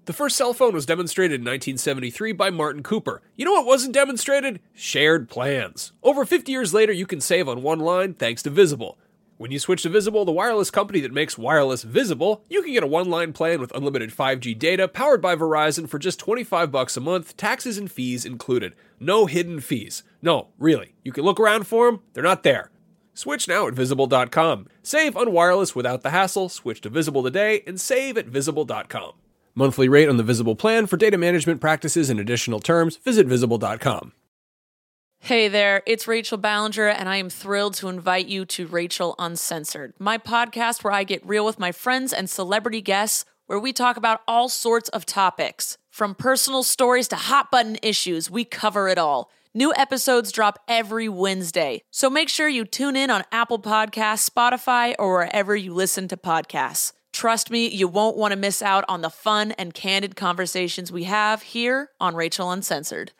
The first cell phone was demonstrated in 1973 by Martin Cooper. You know what wasn't demonstrated? Shared plans. Over 50 years later, you can save on one line thanks to Visible. When you switch to Visible, the wireless company that makes wireless visible, you can get a one-line plan with unlimited 5G data powered by Verizon for just $25 a month, taxes and fees included. No hidden fees. No, really. You can look around for them. They're not there. Switch now at Visible.com. Save on wireless without the hassle. Switch to Visible today and save at Visible.com. Monthly rate on the Visible plan for data management practices and additional terms. Visit Visible.com. Hey there, it's Rachel Ballinger, and I am thrilled to invite you to Rachel Uncensored, my podcast where I get real with my friends and celebrity guests, where we talk about all sorts of topics. From personal stories to hot-button issues, we cover it all. New episodes drop every Wednesday, so make sure you tune in on Apple Podcasts, Spotify, or wherever you listen to podcasts. Trust me, you won't want to miss out on the fun and candid conversations we have here on Rachel Uncensored.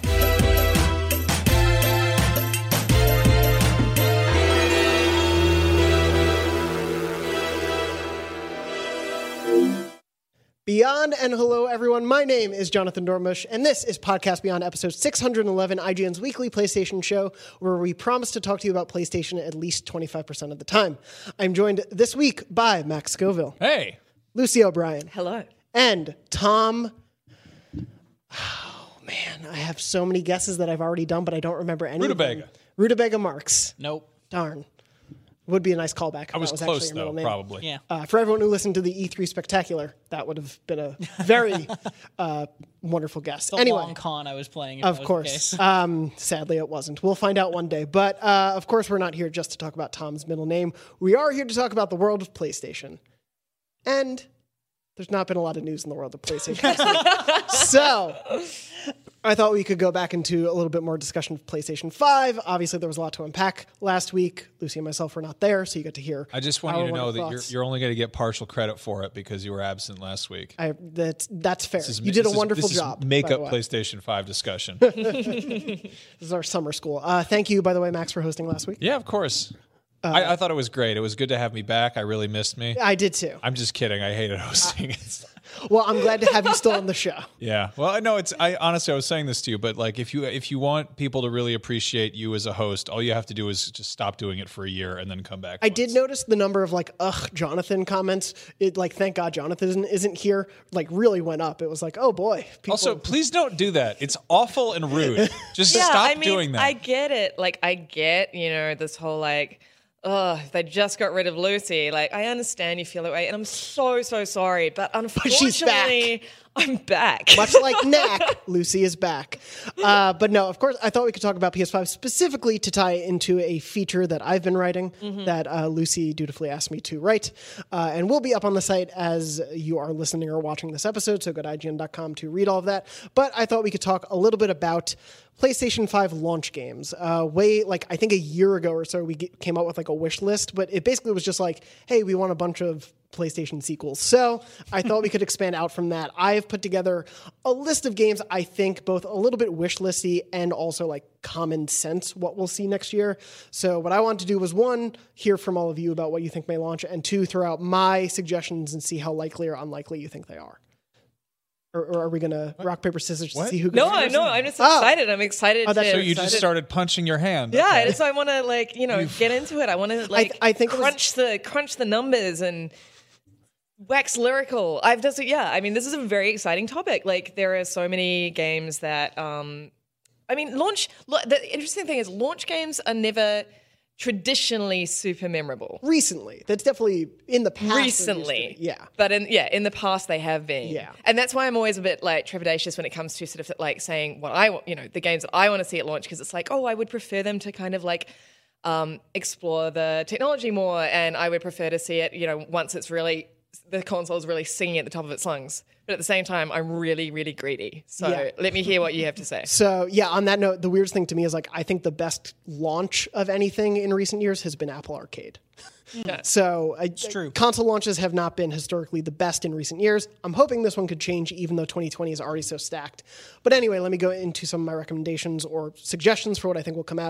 Beyond and hello, everyone. My name is Jonathan Dormush, and this is Podcast Beyond, episode 611, IGN's weekly PlayStation show, where we promise to talk to you about PlayStation at least 25% of the time. I'm joined this week by Max Scoville. Hey. Lucy O'Brien. Hello. And Tom... Oh, man. I have so many guesses that I've already done, but I don't remember any of them. Rutabaga. Rutabaga Marks. Nope. Darn. Would be a nice callback. I was close, though, probably. Yeah. For everyone who listened to the E3 Spectacular, that would have been a very wonderful guess. The Anyway, long con I was playing. of course. Sadly, it wasn't. We'll find out one day. But, of course, we're not here just to talk about Tom's middle name. We are here to talk about the world of PlayStation. And there's not been a lot of news in the world of PlayStation. So I thought we could go back into a little bit more discussion of PlayStation 5. Obviously, there was a lot to unpack last week. Lucy and myself were not there, so you got to hear. I just want you to know that you're only going to get partial credit for it because you were absent last week. That's fair. You did a wonderful job. Make-up PlayStation 5 discussion. This is our summer school. Thank you, by the way, Max, for hosting last week. Yeah, of course. I thought it was great. It was good to have me back. I really missed me. I did too. I'm just kidding. I hated hosting. Well, I'm glad to have you still on the show. Yeah. Well, I know honestly, I was saying this to you, but like if you want people to really appreciate you as a host, all you have to do is just stop doing it for a year and then come back. I did notice the number of Jonathan comments. Thank God Jonathan isn't here. Really went up. It was like, oh boy. Also, please don't do that. It's awful and rude. Just stop doing that. I get it. I get, this whole they just got rid of Lucy. I understand you feel that way, and I'm so sorry. But unfortunately, I'm back. Much like Knack, Lucy is back. But no, of course, I thought we could talk about PS5 specifically to tie into a feature that I've been writing that Lucy dutifully asked me to write. And will be up on the site as you are listening or watching this episode, so go to IGN.com to read all of that. But I thought we could talk a little bit about PlayStation 5 launch games. I think a year ago or so, we came out with a wish list, but it basically was just hey, we want a bunch of PlayStation sequels. So I thought we could expand out from that. I've put together a list of games I think both a little bit wish listy and also common sense what we'll see next year. So what I wanted to do was, one, hear from all of you about what you think may launch, and two, throw out my suggestions and see how likely or unlikely you think they are. Or are we going to rock, paper, scissors to see who goes first? No, I'm just excited. I'm excited. So you just started punching your hand. Yeah, okay. So I want to get into it. I want to I think crunch the numbers and wax lyrical. This is a very exciting topic. There are so many games that the interesting thing is launch games are never traditionally super memorable. Recently. That's definitely in the past. Recently. Yeah. But in the past they have been. Yeah. And that's why I'm always a bit trepidatious when it comes to sort of saying what I want, the games that I want to see at launch, because it's I would prefer them to kind of explore the technology more, and I would prefer to see it, once it's really, the console's really singing at the top of its lungs. But at the same time, I'm really, really greedy. So let me hear what you have to say. So, on that note, the weirdest thing to me is I think the best launch of anything in recent years has been Apple Arcade. Yeah. So it's true. Console launches have not been historically the best in recent years. I'm hoping this one could change, even though 2020 is already so stacked. But anyway, let me go into some of my recommendations or suggestions for what I think will come out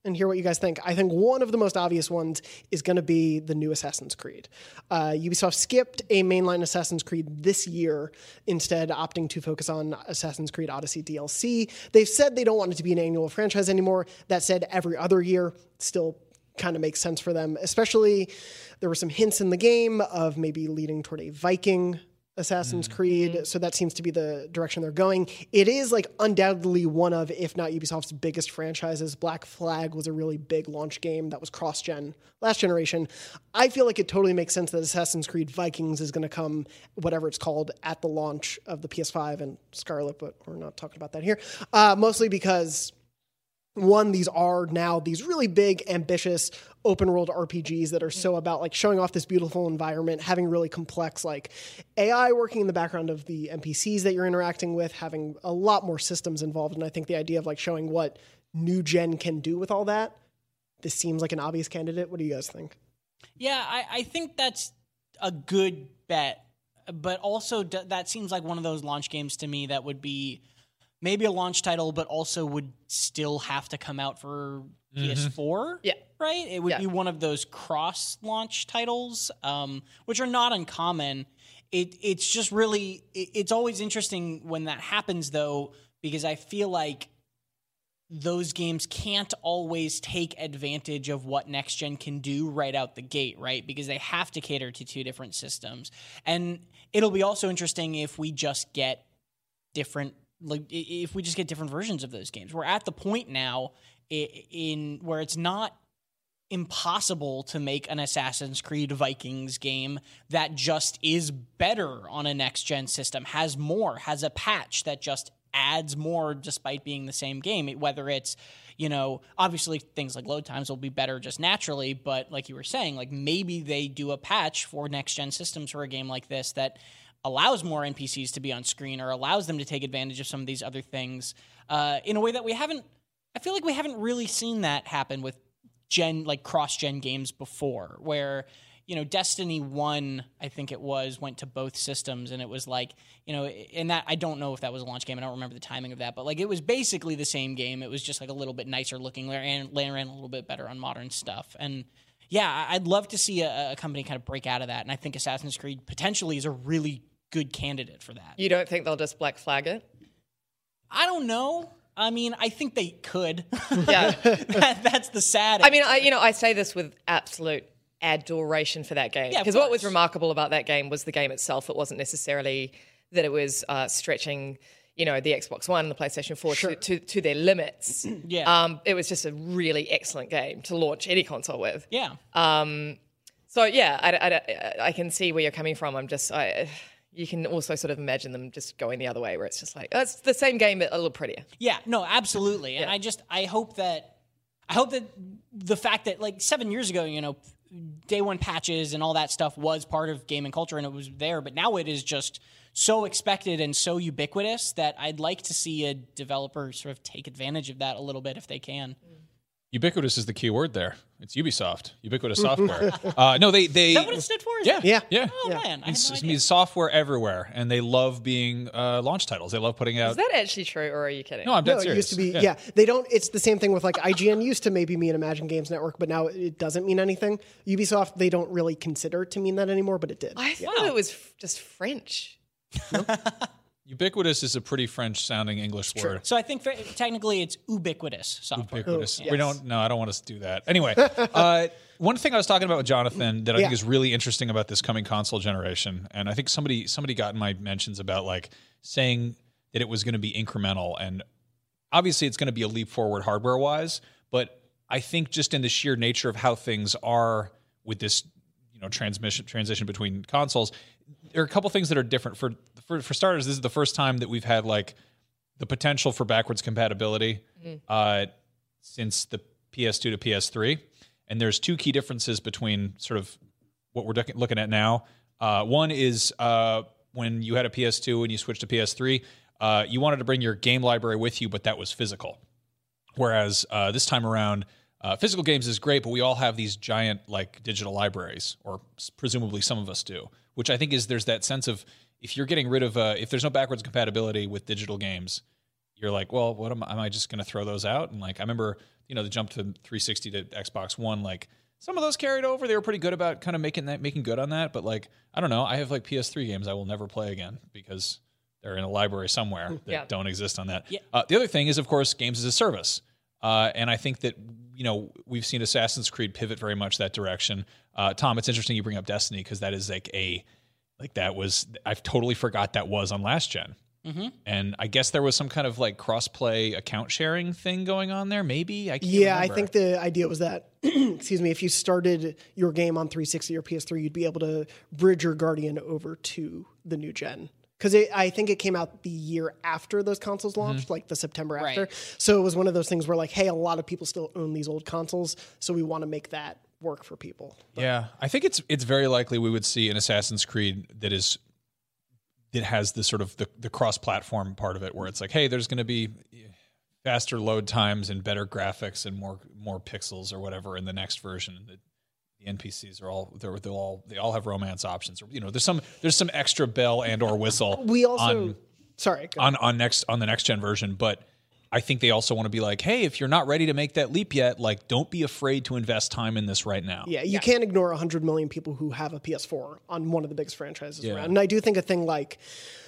and hear what you guys think. I think one of the most obvious ones is going to be the new Assassin's Creed. Ubisoft skipped a mainline Assassin's Creed this year, instead opting to focus on Assassin's Creed Odyssey DLC. They've said they don't want it to be an annual franchise anymore. That said, every other year still kind of makes sense for them, especially there were some hints in the game of maybe leading toward a Viking Assassin's Creed, so that seems to be the direction they're going. It is like undoubtedly one of, if not Ubisoft's biggest franchises. Black Flag was a really big launch game that was cross-gen last generation. I feel like it totally makes sense that Assassin's Creed Vikings is going to come, whatever it's called, at the launch of the PS5 and Scarlet, but we're not talking about that here. Mostly because, one, these are now these really big, ambitious, open world RPGs that are so about like showing off this beautiful environment, having really complex like AI working in the background of the NPCs that you're interacting with, having a lot more systems involved. And I think the idea of like showing what new gen can do with all that, this seems like an obvious candidate. What do you guys think? Yeah, I think that's a good bet, but also that seems like one of those launch games to me that would be maybe a launch title, but also would still have to come out for PS4. Yeah. Right? It would be one of those cross-launch titles, which are not uncommon. It's just really... It's always interesting when that happens, though, because I feel like those games can't always take advantage of what next gen can do right out the gate, right? Because they have to cater to two different systems. And it'll be also interesting if we just get different... Like if we just get different versions of those games. We're at the point now in where it's not impossible to make an Assassin's Creed Vikings game that just is better on a next-gen system, has more, has a patch that just adds more despite being the same game. Whether it's, you know, obviously things like load times will be better just naturally, but like you were saying, like maybe they do a patch for next-gen systems for a game like this that allows more NPCs to be on screen or allows them to take advantage of some of these other things in a way that I feel like we haven't really seen that happen with cross-gen games before, where, you know, Destiny 1, I think it went to both systems, and it was like, you know, and that, I don't know if that was a launch game, I don't remember the timing of that, but like it was basically the same game, it was just like a little bit nicer looking and ran a little bit better on modern stuff. And yeah, I'd love to see a company kind of break out of that, and I think Assassin's Creed potentially is a really good candidate for that. You don't think they'll just Black Flag it? I don't know. I mean, I think they could. Yeah. That's the sad. I mean, I say this with absolute adoration for that game. Yeah, because what was remarkable about that game was the game itself. It wasn't necessarily that it was stretching, you know, the Xbox One and the PlayStation 4 to their limits. Yeah. It was just a really excellent game to launch any console with. Yeah. So yeah, I can see where you're coming from. You can also sort of imagine them just going the other way, where it's just like, oh, it's the same game but a little prettier. Yeah, no, absolutely. And I hope that the fact that like 7 years ago, you know, day one patches and all that stuff was part of gaming culture and it was there, but now it is just so expected and so ubiquitous that I'd like to see a developer sort of take advantage of that a little bit if they can. Ubiquitous is the key word there. It's Ubisoft, ubiquitous software. No, they. Is that what it stood for? Yeah. Oh man, I had no It idea. means software everywhere, and they love being launch titles. They love putting out. Is that actually true, or are you kidding? No, I'm dead No, it serious. used to be, yeah. They don't, it's the same thing with like IGN used to maybe mean Imagine Games Network, but now it doesn't mean anything. Ubisoft, they don't really consider it to mean that anymore, but it did. I thought it was just French. Ubiquitous is a pretty French-sounding English word. So I think technically it's ubiquitous software. Ubiquitous. yes. We don't. No, I don't want us to do that. Anyway, one thing I was talking about with Jonathan that I think is really interesting about this coming console generation, and I think somebody got in my mentions about like saying that it was going to be incremental, and obviously it's going to be a leap forward hardware-wise, but I think just in the sheer nature of how things are with this, you know, transition between consoles, there are a couple things that are different. For starters, this is the first time that we've had like the potential for backwards compatibility since the PS2 to PS3, and there's two key differences between sort of what we're looking at now. One is when you had a PS2 and you switched to PS3, you wanted to bring your game library with you, but that was physical. Whereas this time around, physical games is great, but we all have these giant like digital libraries, or presumably some of us do, which I think is there's that sense of if you're getting rid of if there's no backwards compatibility with digital games, you're like, well, what am I just going to throw those out? And like, I remember, the jump to 360 to Xbox One, like some of those carried over. They were pretty good about kind of making good on that. But like, I don't know. I have like PS3 games I will never play again because they're in a library somewhere that don't exist on that. Yeah. The other thing is, of course, games as a service. And I think that, we've seen Assassin's Creed pivot very much that direction. Tom, it's interesting you bring up Destiny because that is I've totally forgot that was on last gen. Mm-hmm. And I guess there was some kind of like cross-play account sharing thing going on there. Maybe I can't remember. I think the idea was that, excuse me, if you started your game on 360 or PS3, you'd be able to bridge your Guardian over to the new gen. Because I think it came out the year after those consoles launched, like the September after. Right. So it was one of those things where like, hey, a lot of people still own these old consoles, so we want to make that work for people. But yeah, I think it's very likely we would see an Assassin's Creed that has the sort of the cross-platform part of it, where it's like, hey, there's going to be faster load times and better graphics and more pixels or whatever in the next version. The NPCs are all have romance options. Or, there's some extra bell and or whistle. We also on the next gen version, but I think they also want to be like, hey, if you're not ready to make that leap yet, like, don't be afraid to invest time in this right now. Yeah, you can't ignore 100 million people who have a PS4 on one of the biggest franchises around. And I do think a thing like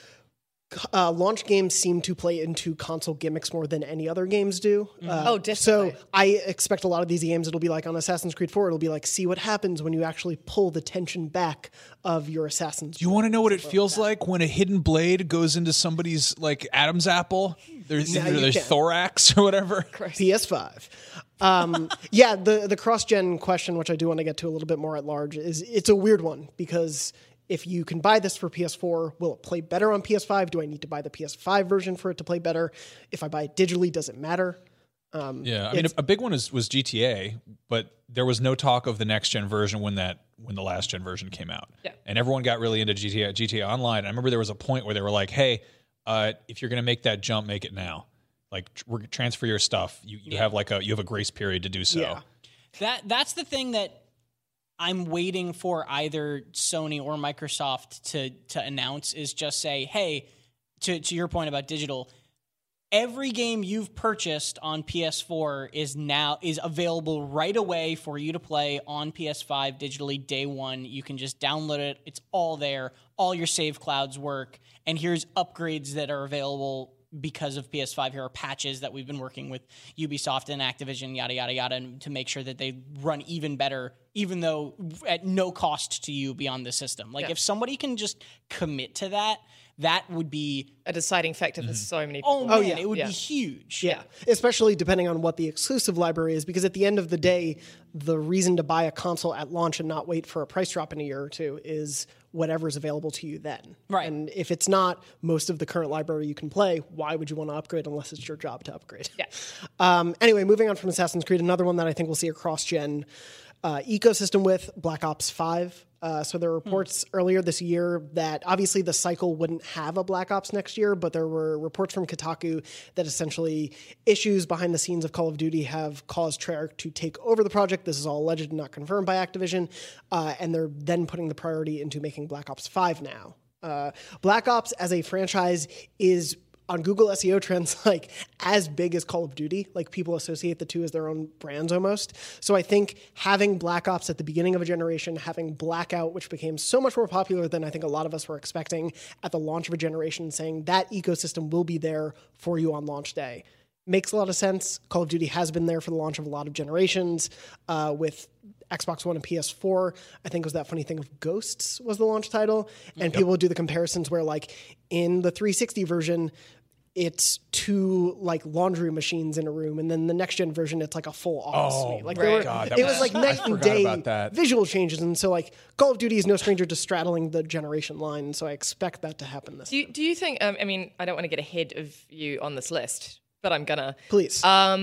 launch games seem to play into console gimmicks more than any other games do. Definitely. So I expect a lot of these games, it'll be like on Assassin's Creed 4, it'll be like, see what happens when you actually pull the tension back of your Assassin's. Do you want to know what it feels like when a hidden blade goes into somebody's like Adam's apple? There's thorax or whatever. PS5. The cross-gen question, which I do want to get to a little bit more at large, it's a weird one because if you can buy this for PS4, will it play better on PS5? Do I need to buy the PS5 version for it to play better? If I buy it digitally, does it matter? I mean, a big one was GTA, but there was no talk of the next gen version when the last gen version came out. Yeah. And everyone got really into GTA Online. I remember there was a point where they were like, hey, if you're going to make that jump, make it now. Like, transfer your stuff. You have a grace period to do so. Yeah. That's the thing that I'm waiting for either Sony or Microsoft to announce, is just say, hey, to your point about digital, every game you've purchased on PS4 is available right away for you to play on PS5 digitally day one. You can just download it. It's all there. All your save clouds work. And here's upgrades that are available because of PS5. Here are patches that we've been working with Ubisoft and Activision, yada, yada, yada, and to make sure that they run even better, even though at no cost to you beyond the system. Like, if somebody can just commit to that, that would be a deciding factor for so many people. It would be huge. Yeah, especially depending on what the exclusive library is, because at the end of the day, the reason to buy a console at launch and not wait for a price drop in a year or two is whatever's available to you then. Right. And if it's not most of the current library you can play, why would you want to upgrade unless it's your job to upgrade? Yeah. Anyway, moving on from Assassin's Creed, another one that I think we'll see a cross-gen ecosystem with, Black Ops 5. So there were reports earlier this year that obviously the cycle wouldn't have a Black Ops next year, but there were reports from Kotaku that essentially issues behind the scenes of Call of Duty have caused Treyarch to take over the project. This is all alleged and not confirmed by Activision. And they're then putting the priority into making Black Ops 5 now. Black Ops as a franchise is on Google SEO trends, like, as big as Call of Duty. Like, people associate the two as their own brands almost. So I think having Black Ops at the beginning of a generation, having Blackout, which became so much more popular than I think a lot of us were expecting at the launch of a generation, saying that ecosystem will be there for you on launch day, makes a lot of sense. Call of Duty has been there for the launch of a lot of generations. With Xbox One and PS4, I think it was that funny thing of Ghosts was the launch title. And people would do the comparisons where, like, in the 360 version, it's two like laundry machines in a room, and then the next gen version, it's like a full office suite. Like it was like night and day visual changes, and so like Call of Duty is no stranger to straddling the generation line. And so I expect that to happen this. Do you think? I mean, I don't want to get ahead of you on this list, but I'm gonna. Please.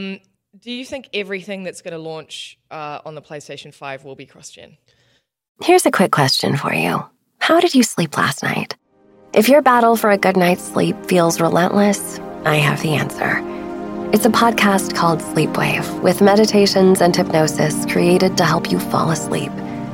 Do you think everything that's going to launch on the PlayStation 5 will be cross-gen? Here's a quick question for you. How did you sleep last night? If your battle for a good night's sleep feels relentless, I have the answer. It's a podcast called Sleepwave, with meditations and hypnosis created to help you fall asleep.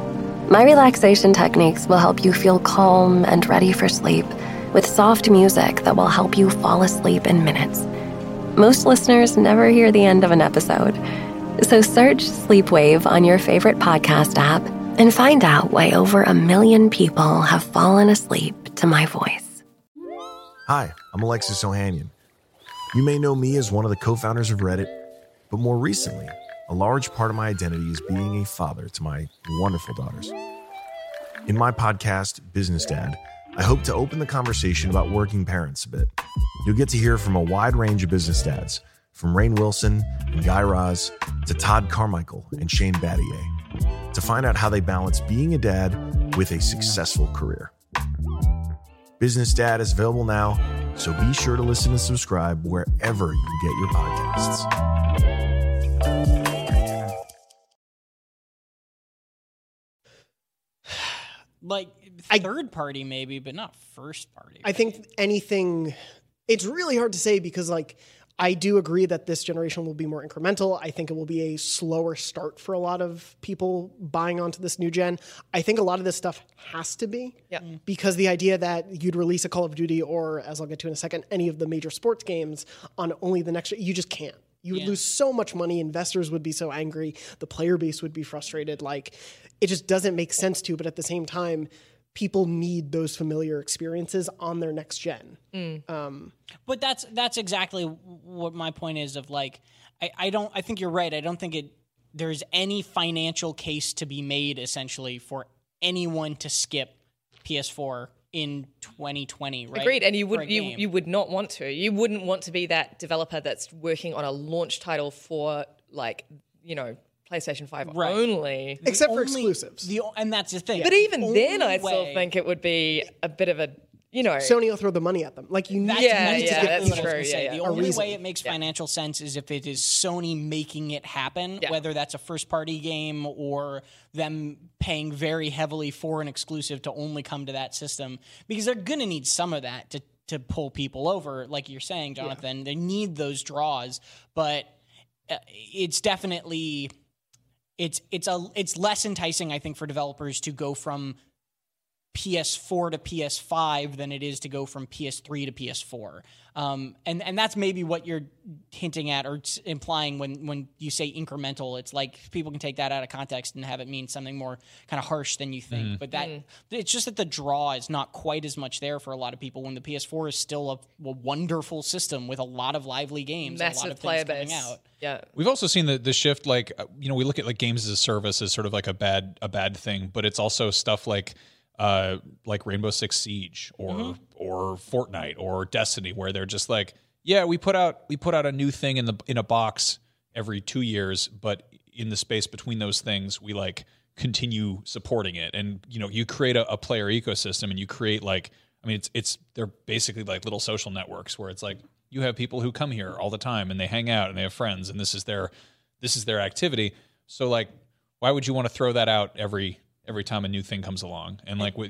My relaxation techniques will help you feel calm and ready for sleep, with soft music that will help you fall asleep in minutes. most listeners never hear the end of an episode. So search Sleepwave on your favorite podcast app and find out why over 1 million people have fallen asleep to my voice. Hi, I'm Alexis Ohanian. You may know me as one of the co-founders of Reddit, but more recently, a large part of my identity is being a father to my wonderful daughters. In my podcast, Business Dad, I hope to open the conversation about working parents a bit. You'll get to hear from a wide range of business dads, from Rainn Wilson and Guy Raz to Todd Carmichael and Shane Battier, to find out how they balance being a dad with a successful career. Business Dad is available now, so be sure to listen and subscribe wherever you get your podcasts. Like third party maybe, but not first party. I think anything, it's really hard to say because like I do agree that this generation will be more incremental. I think it will be a slower start for a lot of people buying onto this new gen. I think a lot of this stuff has to be because the idea that you'd release a Call of Duty or, as I'll get to in a second, any of the major sports games on only the next, you just can't. You would lose so much money. Investors would be so angry. The player base would be frustrated. Like, it just doesn't make sense to, but at the same time, people need those familiar experiences on their next gen. But that's exactly what my point is of like, I think you're right. I don't think there's any financial case to be made essentially for anyone to skip PS4 in 2020, right? Agreed, and you would not want to. You wouldn't want to be that developer that's working on a launch title for like, you know, PlayStation 5 only. Except for exclusives. And that's the thing. But even then, I still think it would be a bit of a, you know. Sony will throw the money at them. Like, you need to that's get true. The only way it makes financial sense is if it is Sony making it happen, whether that's a first-party game or them paying very heavily for an exclusive to only come to that system. Because they're going to need some of that to pull people over, like you're saying, Jonathan. They need those draws, but it's definitely... It's less enticing, I think, for developers to go from PS4 to PS5 than it is to go from PS3 to PS4. And that's maybe what you're hinting at or implying when you say incremental. It's like people can take that out of context and have it mean something more kind of harsh than you think. But it's just that the draw is not quite as much there for a lot of people when the PS4 is still a wonderful system with a lot of lively games, massive and a lot of player things base. coming out. Yeah. We've also seen the shift, like, you know, we look at like games as a service as sort of like a bad thing, but it's also stuff like Rainbow Six Siege or Fortnite or Destiny, where they're just like, yeah, we put out a new thing in a box every 2 years, but in the space between those things, we like continue supporting it. And, you know, you create a player ecosystem and you create like, I mean, they're basically like little social networks where it's like you have people who come here all the time and they hang out and they have friends and this is their activity. So like, why would you want to throw that out every time a new thing comes along? And like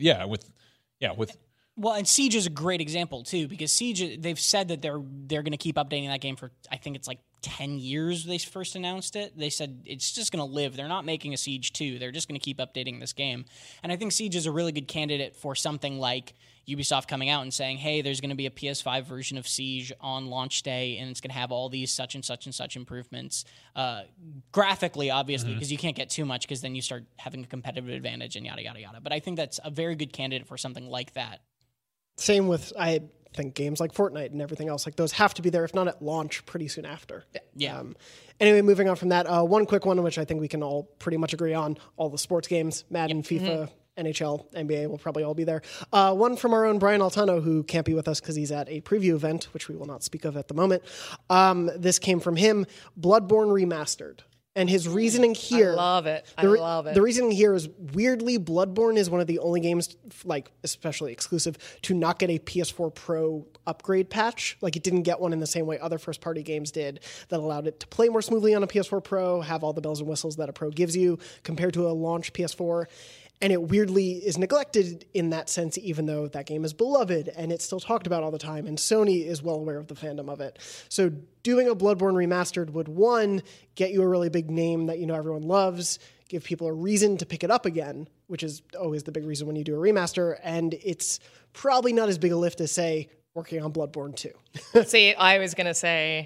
well, and Siege is a great example too, because Siege, they've said that they're going to keep updating that game for, I think it's like 10 years they first announced it. They said it's just going to live. They're not making a Siege 2. They're just going to keep updating this game. And I think Siege is a really good candidate for something like Ubisoft coming out and saying, hey, there's going to be a PS5 version of Siege on launch day, and it's going to have all these such and such and such improvements. Graphically, obviously, because you can't get too much because then you start having a competitive advantage and yada, yada, yada. But I think that's a very good candidate for something like that. Same with, I think, games like Fortnite and everything else. Like, those have to be there, if not at launch, pretty soon after. Yeah. Anyway, moving on from that, one quick one, which I think we can all pretty much agree on, all the sports games, Madden, FIFA, NHL, NBA will probably all be there. One from our own Brian Altano, who can't be with us because he's at a preview event, which we will not speak of at the moment. This came from him, Bloodborne Remastered. And his reasoning here... I love it. I love it. The reasoning here is, weirdly, Bloodborne is one of the only games, like, especially exclusive, to not get a PS4 Pro upgrade patch. Like, it didn't get one in the same way other first-party games did that allowed it to play more smoothly on a PS4 Pro, have all the bells and whistles that a Pro gives you, compared to a launch PS4. And it weirdly is neglected in that sense, even though that game is beloved and it's still talked about all the time. And Sony is well aware of the fandom of it. So doing a Bloodborne Remastered would, one, get you a really big name that you know everyone loves, give people a reason to pick it up again, which is always the big reason when you do a remaster. And it's probably not as big a lift as, say, working on Bloodborne 2. See, I was going to say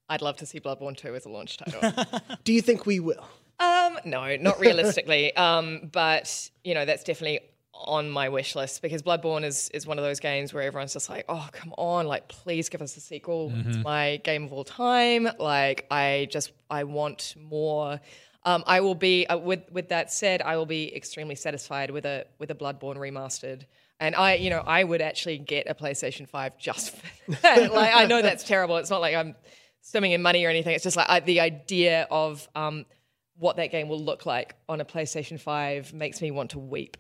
I'd love to see Bloodborne 2 as a launch title. Do you think we will? No, not realistically. But, that's definitely on my wish list because Bloodborne is one of those games where everyone's just like, oh, come on, like, please give us a sequel. It's my game of all time. Like, I want more. I will be, with that said, I will be extremely satisfied with a Bloodborne remastered. And I would actually get a PlayStation 5 just for that. Like, I know that's terrible. It's not like I'm swimming in money or anything. It's just like the idea of what that game will look like on a PlayStation 5 makes me want to weep.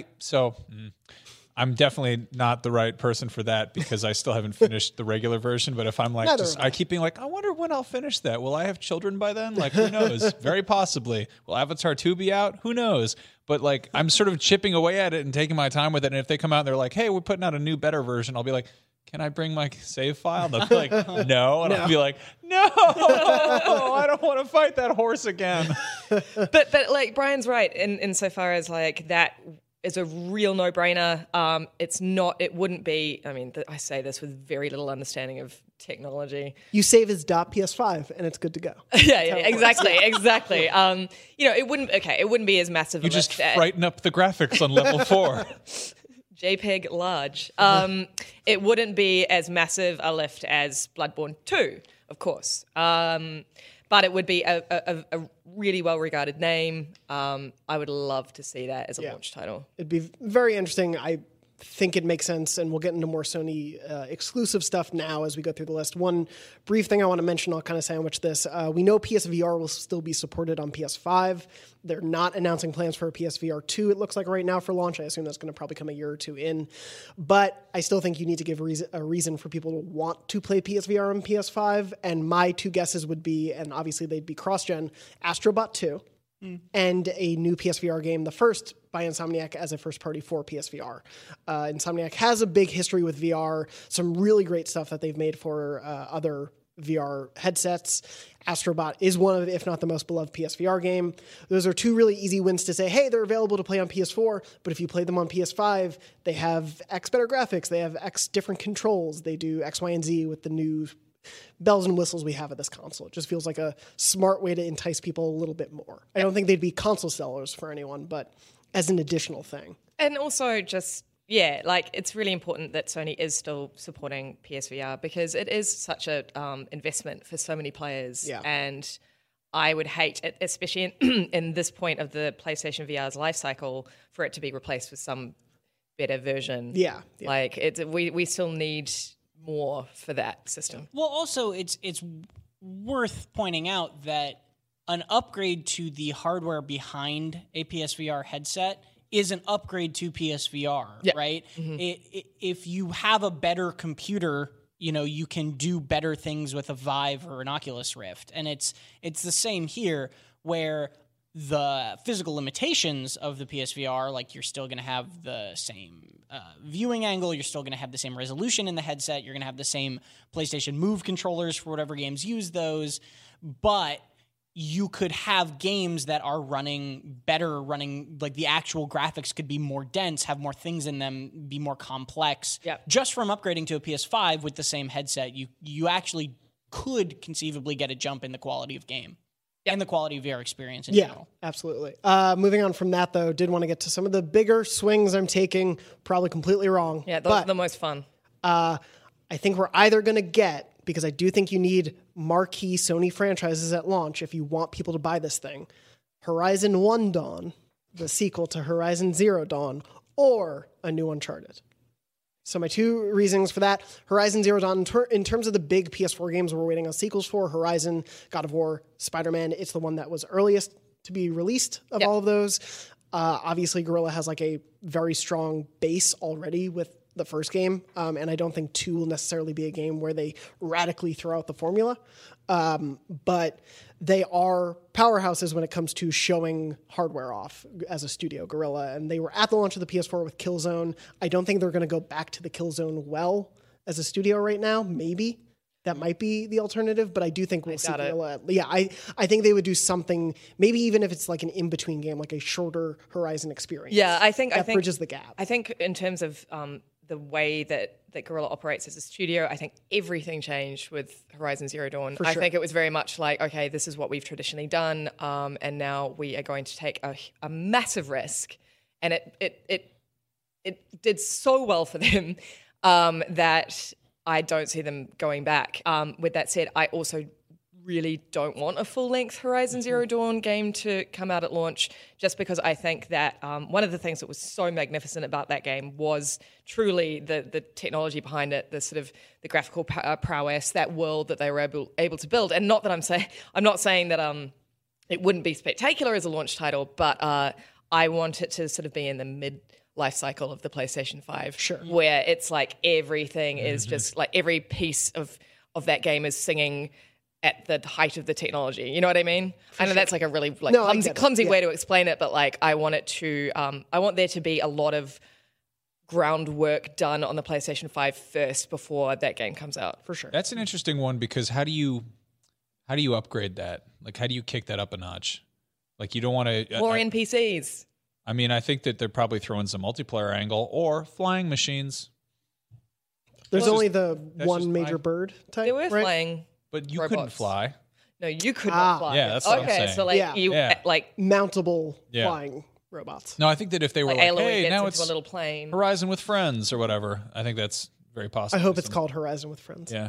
I'm definitely not the right person for that because I still haven't finished the regular version. But if I'm like, I keep being like, I wonder when I'll finish that. Will I have children by then? Like, who knows? Very possibly. Will Avatar 2 be out? Who knows? But like, I'm sort of chipping away at it and taking my time with it. And if they come out and they're like, hey, we're putting out a new, better version, I'll be like, can I bring my save file? And they'll be like, no. And I'll be like, no, I don't want to fight that horse again. But like Brian's right insofar as like that is a real no-brainer. It wouldn't be, I say this with very little understanding of technology. You save as .ps5 and it's good to go. yeah, exactly. It wouldn't be as massive. You just frighten up the graphics on level 4. JPEG large. It wouldn't be as massive a lift as Bloodborne 2, of course. But it would be a really well-regarded name. I would love to see that as a launch title. It'd be very interesting. I think it makes sense, and we'll get into more Sony exclusive stuff now as we go through the list. One brief thing I want to mention, I'll kind of sandwich this. We know PSVR will still be supported on PS5. They're not announcing plans for a PSVR 2, it looks like right now for launch. I assume that's going to probably come a year or two in. But I still think you need to give a reason for people to want to play PSVR on PS5. And my two guesses would be, and obviously they'd be cross-gen, Astro Bot 2 and a new PSVR game, the first by Insomniac as a first party for PSVR. Insomniac has a big history with VR, some really great stuff that they've made for other VR headsets. Astrobot is one of, if not the most beloved PSVR game. Those are two really easy wins to say, hey, they're available to play on PS4, but if you play them on PS5, they have X better graphics, they have X different controls, they do X, Y, and Z with the new bells and whistles we have at this console. It just feels like a smart way to entice people a little bit more. I don't think they'd be console sellers for anyone, but as an additional thing. And also just, it's really important that Sony is still supporting PSVR because it is such a investment for so many players. Yeah. And I would hate, especially in this point of the PlayStation VR's life cycle, for it to be replaced with some better version. Yeah. Like, we still need more for that system. Well, also, it's worth pointing out that an upgrade to the hardware behind a PSVR headset is an upgrade to PSVR, right? Mm-hmm. If you have a better computer, you can do better things with a Vive or an Oculus Rift. And it's the same here, where the physical limitations of the PSVR, like you're still going to have the same viewing angle, you're still going to have the same resolution in the headset, you're going to have the same PlayStation Move controllers for whatever games use those, but you could have games that are running better, like the actual graphics could be more dense, have more things in them, be more complex. Yep. Just from upgrading to a PS5 with the same headset, you actually could conceivably get a jump in the quality of game. And the quality of VR experience in general. Yeah, absolutely. Moving on from that, though, did want to get to some of the bigger swings I'm taking, probably completely wrong. Yeah, those are the most fun. I think we're either going to get, because I do think you need marquee Sony franchises at launch if you want people to buy this thing, Horizon 1 Dawn, the sequel to Horizon Zero Dawn, or a new Uncharted. So my two reasons for that, Horizon Zero Dawn, in terms of the big PS4 games we're waiting on sequels for, Horizon, God of War, Spider-Man, it's the one that was earliest to be released of all of those. Obviously, Guerrilla has like a very strong base already with the first game, and I don't think 2 will necessarily be a game where they radically throw out the formula. But they are powerhouses when it comes to showing hardware off as a studio, Guerrilla. And they were at the launch of the PS4 with Killzone. I don't think they're going to go back to the Killzone well as a studio right now. Maybe that might be the alternative, but I do think we'll see Guerrilla. Yeah, I think they would do something, maybe even if it's like an in-between game, like a shorter Horizon experience. Yeah, I think bridges the gap. I think in terms of the way that Guerrilla operates as a studio. I think everything changed with Horizon Zero Dawn. I think it was very much like, okay, this is what we've traditionally done, and now we are going to take a massive risk. And it did so well for them that I don't see them going back. With that said, I also really don't want a full-length Horizon Zero Dawn game to come out at launch, just because I think that one of the things that was so magnificent about that game was truly the technology behind it, the sort of the graphical prowess, that world that they were able to build. And not that I'm not saying that it wouldn't be spectacular as a launch title, but I want it to sort of be in the mid-life cycle of the PlayStation 5, where it's like everything is just like every piece of that game is singing at the height of the technology. You know what I mean? I know that's like a really clumsy way to explain it, but like I want it to, I want there to be a lot of groundwork done on the PlayStation 5 first before that game comes out. For sure. That's an interesting one, because how do you upgrade that? Like, how do you kick that up a notch? Like, you don't want to... More NPCs. I mean, I think that they're probably throwing some multiplayer angle or flying machines. There's only the one major bird type, There were flying... But you robots. couldn't fly. No, you could not fly. Yeah, that's what I'm saying. So like like mountable flying robots. No, I think that if they were like hey, now it's a little plane. Horizon with Friends or whatever, I think that's very possible. I hope it's called Horizon with Friends. Yeah.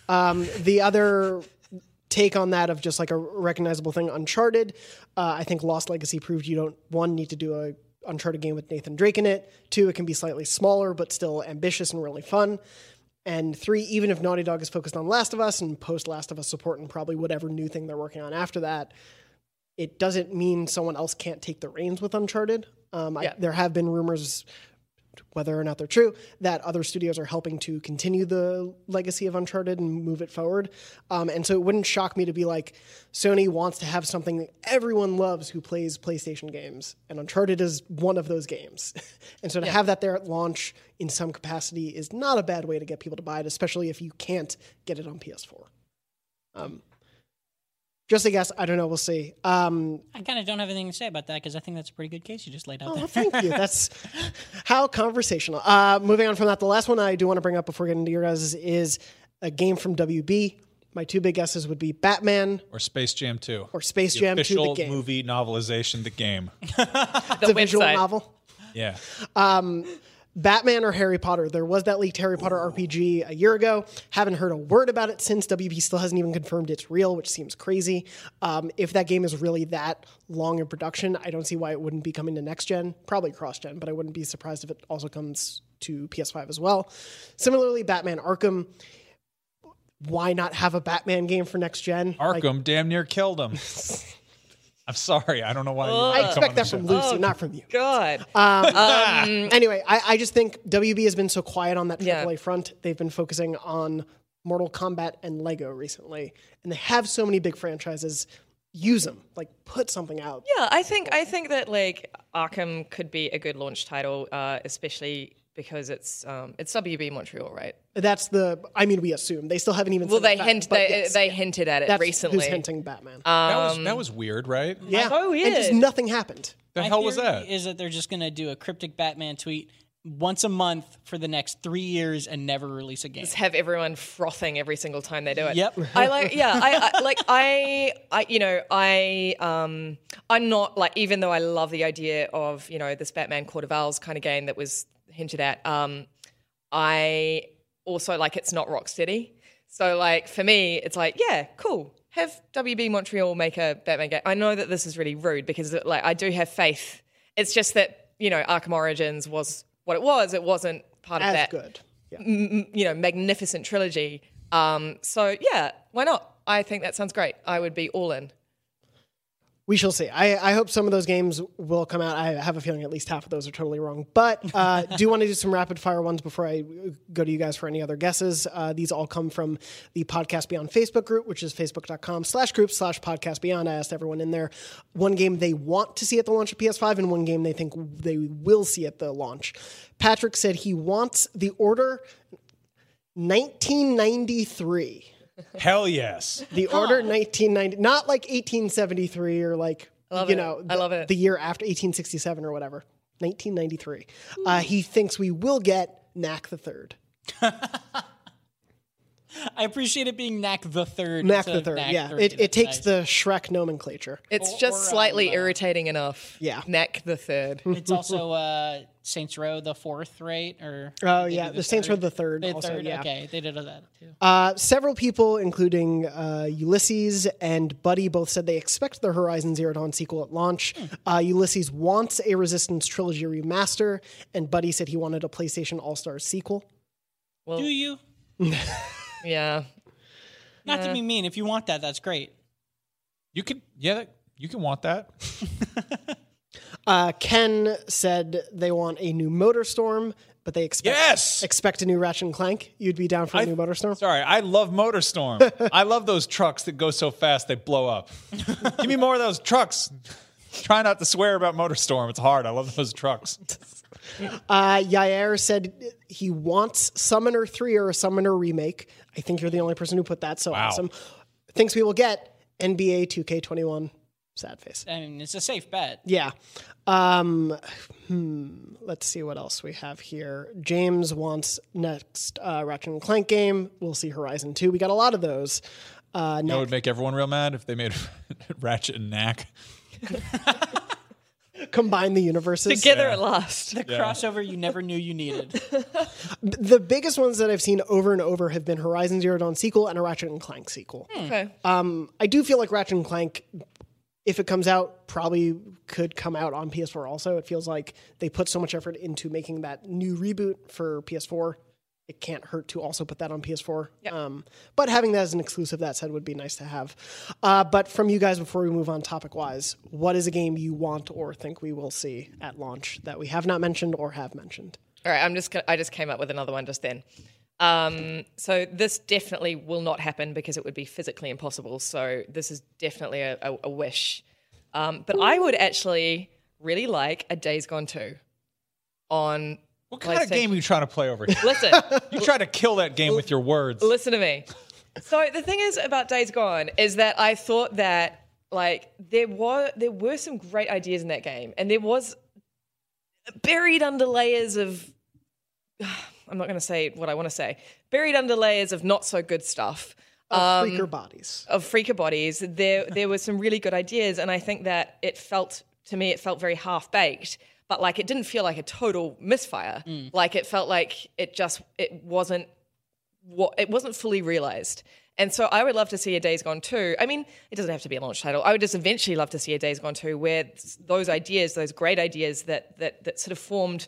The other take on that of just like a recognizable thing, Uncharted. I think Lost Legacy proved you don't, one, need to do a Uncharted game with Nathan Drake in it. Two, it can be slightly smaller but still ambitious and really fun. And three, even if Naughty Dog is focused on Last of Us and post-Last of Us support and probably whatever new thing they're working on after that, it doesn't mean someone else can't take the reins with Uncharted. There have been rumors, whether or not they're true, that other studios are helping to continue the legacy of Uncharted and move it forward. And so it wouldn't shock me to be like, Sony wants to have something that everyone loves who plays PlayStation games, and Uncharted is one of those games. And so to have that there at launch in some capacity is not a bad way to get people to buy it, especially if you can't get it on PS4. Just a guess. I don't know. We'll see. I kind of don't have anything to say about that because I think that's a pretty good case you just laid out there. Oh, thank you. That's how conversational. Moving on from that, the last one I do want to bring up before getting into your guys' is a game from WB. My two big guesses would be Batman or Space Jam 2. Or Space Jam 2, the official game. movie novelization, the game. The visual novel. Yeah. Batman or Harry Potter. There was that leaked Harry Potter RPG a year ago. Haven't heard a word about it since. WB still hasn't even confirmed it's real, which seems crazy. If that game is really that long in production, I don't see why it wouldn't be coming to next gen. Probably cross-gen, but I wouldn't be surprised if it also comes to PS5 as well. Similarly, Batman Arkham. Why not have a Batman game for next gen? Arkham damn near killed him. I'm sorry. I don't know why. I expect that from Lucy, not from you. God. Anyway, I just think WB has been so quiet on that AAA front. They've been focusing on Mortal Kombat and Lego recently, and they have so many big franchises. Use them, like put something out. Yeah, I think that like Arkham could be a good launch title, especially because it's WB Montreal, right? That's we assume. They still haven't even Well, said they hinted at it recently. Who's hinting Batman. That was weird, right? Yeah. So weird. And just nothing happened. The hell was that? Is that they're just going to do a cryptic Batman tweet once a month for the next 3 years and never release a game. Just have everyone frothing every single time they do it. Yep. I'm not like, even though I love the idea of, this Batman Court of Owls kind of game that was hinted at, I also like it's not Rocksteady. So like for me, it's like, yeah, cool. Have WB Montreal make a Batman game. I know that this is really rude because like I do have faith. It's just that, Arkham Origins was what it was. It wasn't part of that good. Yeah. Magnificent trilogy. So yeah, why not? I think that sounds great. I would be all in. We shall see. I hope some of those games will come out. I have a feeling at least half of those are totally wrong. But do want to do some rapid fire ones before I go to you guys for any other guesses. These all come from the Podcast Beyond Facebook group, which is facebook.com/group/Podcast Beyond. I asked everyone in there one game they want to see at the launch of PS5 and one game they think they will see at the launch. Patrick said he wants The Order 1993. Hell yes. The Order 1990, not like 1873 or like, I love it. The year after 1867 or whatever. 1993. He thinks we will get Knack the Third. I appreciate it being Knack the Third. Knack the Third, yeah. It takes the Shrek nomenclature. It's just slightly irritating enough. Yeah. Knack the Third. It's also Saints Row the Fourth, right? Or Oh, did they yeah. do The Saints Row the Third. The Also, third? yeah. Okay, they did that too. Several people, including Ulysses and Buddy, both said they expect the Horizon Zero Dawn sequel at launch. Ulysses wants a Resistance Trilogy remaster, and Buddy said he wanted a PlayStation All-Stars sequel. Well, Do you? yeah. Not to be mean. If you want that, that's great. You can want that. Ken said they want a new MotorStorm, but they expect a new Ratchet and Clank. You'd be down for a new MotorStorm? Sorry, I love MotorStorm. I love those trucks that go so fast they blow up. Give me more of those trucks. Try not to swear about MotorStorm. It's hard. I love those trucks. Yair said he wants Summoner 3 or a Summoner remake. I think you're the only person who put that, so awesome. Thinks we will get NBA 2K21. Sad face. I mean, it's a safe bet. Yeah. Let's see what else we have here. James wants next Ratchet and Clank game. We'll see Horizon 2. We got a lot of those. That would make everyone real mad if they made Ratchet and Knack. Combine the universes. Together at last. The crossover you never knew you needed. The biggest ones that I've seen over and over have been Horizon Zero Dawn sequel and a Ratchet and Clank sequel. Okay. I do feel like Ratchet and Clank, if it comes out, probably could come out on PS4 also. It feels like they put so much effort into making that new reboot for PS4. It can't hurt to also put that on PS4. Yep. But having that as an exclusive, that said, would be nice to have. But from you guys, before we move on topic-wise, what is a game you want or think we will see at launch that we have not mentioned or have mentioned? All right, I just came up with another one just then. So this definitely will not happen because it would be physically impossible. So this is definitely a wish. But I would actually really like a Days Gone 2 on What kind of game are you trying to play over here? Listen. You try to kill that game with your words. Listen to me. So the thing is about Days Gone is that I thought that like there were some great ideas in that game, and there was buried under layers of I'm not going to say what I want to say. Buried under layers of not so good stuff. Freaker bodies. Of freaker bodies. There were some really good ideas, and I think that it felt very half-baked, but like it didn't feel like a total misfire. Like it felt like it wasn't fully realized. And so I would love to see a Days Gone 2. I mean, it doesn't have to be a launch title. I would just eventually love to see a Days Gone 2 where those ideas, those great ideas that sort of formed,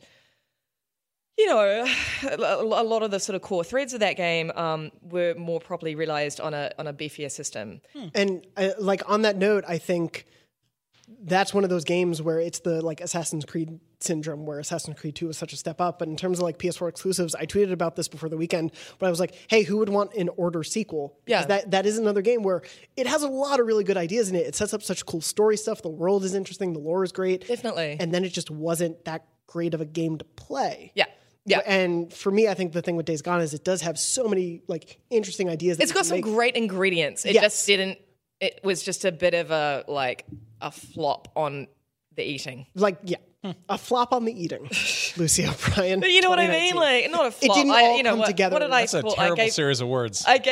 you know, a lot of the sort of core threads of that game were more properly realized on a beefier system. And like on that note, I think that's one of those games where it's the like Assassin's Creed syndrome, where Assassin's Creed 2 was such a step up. But in terms of like PS4 exclusives, I tweeted about this before the weekend, but I was like, hey, who would want an Order sequel? Because that is another game where it has a lot of really good ideas in it. It sets up such cool story stuff. The world is interesting. The lore is great. Definitely. And then it just wasn't that great of a game to play. Yeah. Yeah. And for me, I think the thing with Days Gone is it does have so many like interesting ideas. It's got some great ingredients. It just didn't. It was just a bit of a flop on the eating. A flop on the eating, Lucy O'Brien. But you know what I mean? Like, not a flop. It didn't all come together. What did That's I a call? terrible series of words. I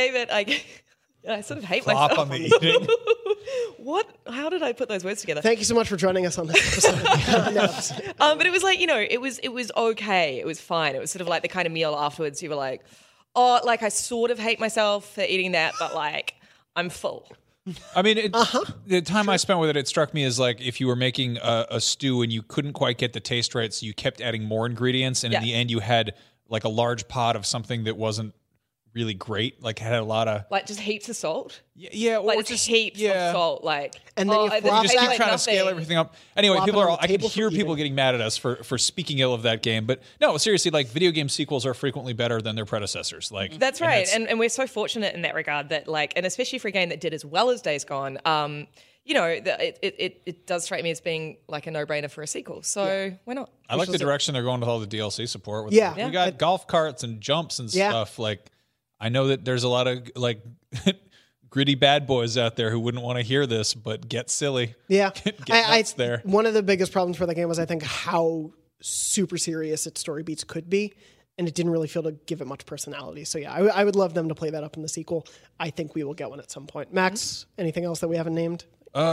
sort of hate Flop myself. on the eating. What? How did I put those words together? Thank you so much for joining us on this episode. But it was like, you know, it was okay. It was fine. It was sort of like the kind of meal afterwards you were like, oh, like I sort of hate myself for eating that, but like I'm full. I mean, the time I spent with it struck me as like if you were making a stew and you couldn't quite get the taste right, so you kept adding more ingredients, and in the end you had like a large pot of something that wasn't really great, like had a lot of like just heaps of salt. Yeah, or like just heaps of salt, like and then you just keep trying to scale everything up. Anyway, I can hear people eating. getting mad at us for speaking ill of that game, but no, seriously, like video game sequels are frequently better than their predecessors. Like that's right, and we're so fortunate in that regard that like, and especially for a game that did as well as Days Gone, you know, it does strike me as being like a no-brainer for a sequel. So why not? I like the direction they're going with all the DLC support. With Yeah. we got golf carts and jumps and stuff. Like, I know that there's a lot of like gritty bad boys out there who wouldn't want to hear this, but get silly. Yeah, get nuts there. One of the biggest problems for that game was I think how super serious its story beats could be. and it didn't really feel to give it much personality. So yeah, I would love them to play that up in the sequel. I think we will get one at some point. Max, anything else that we haven't named?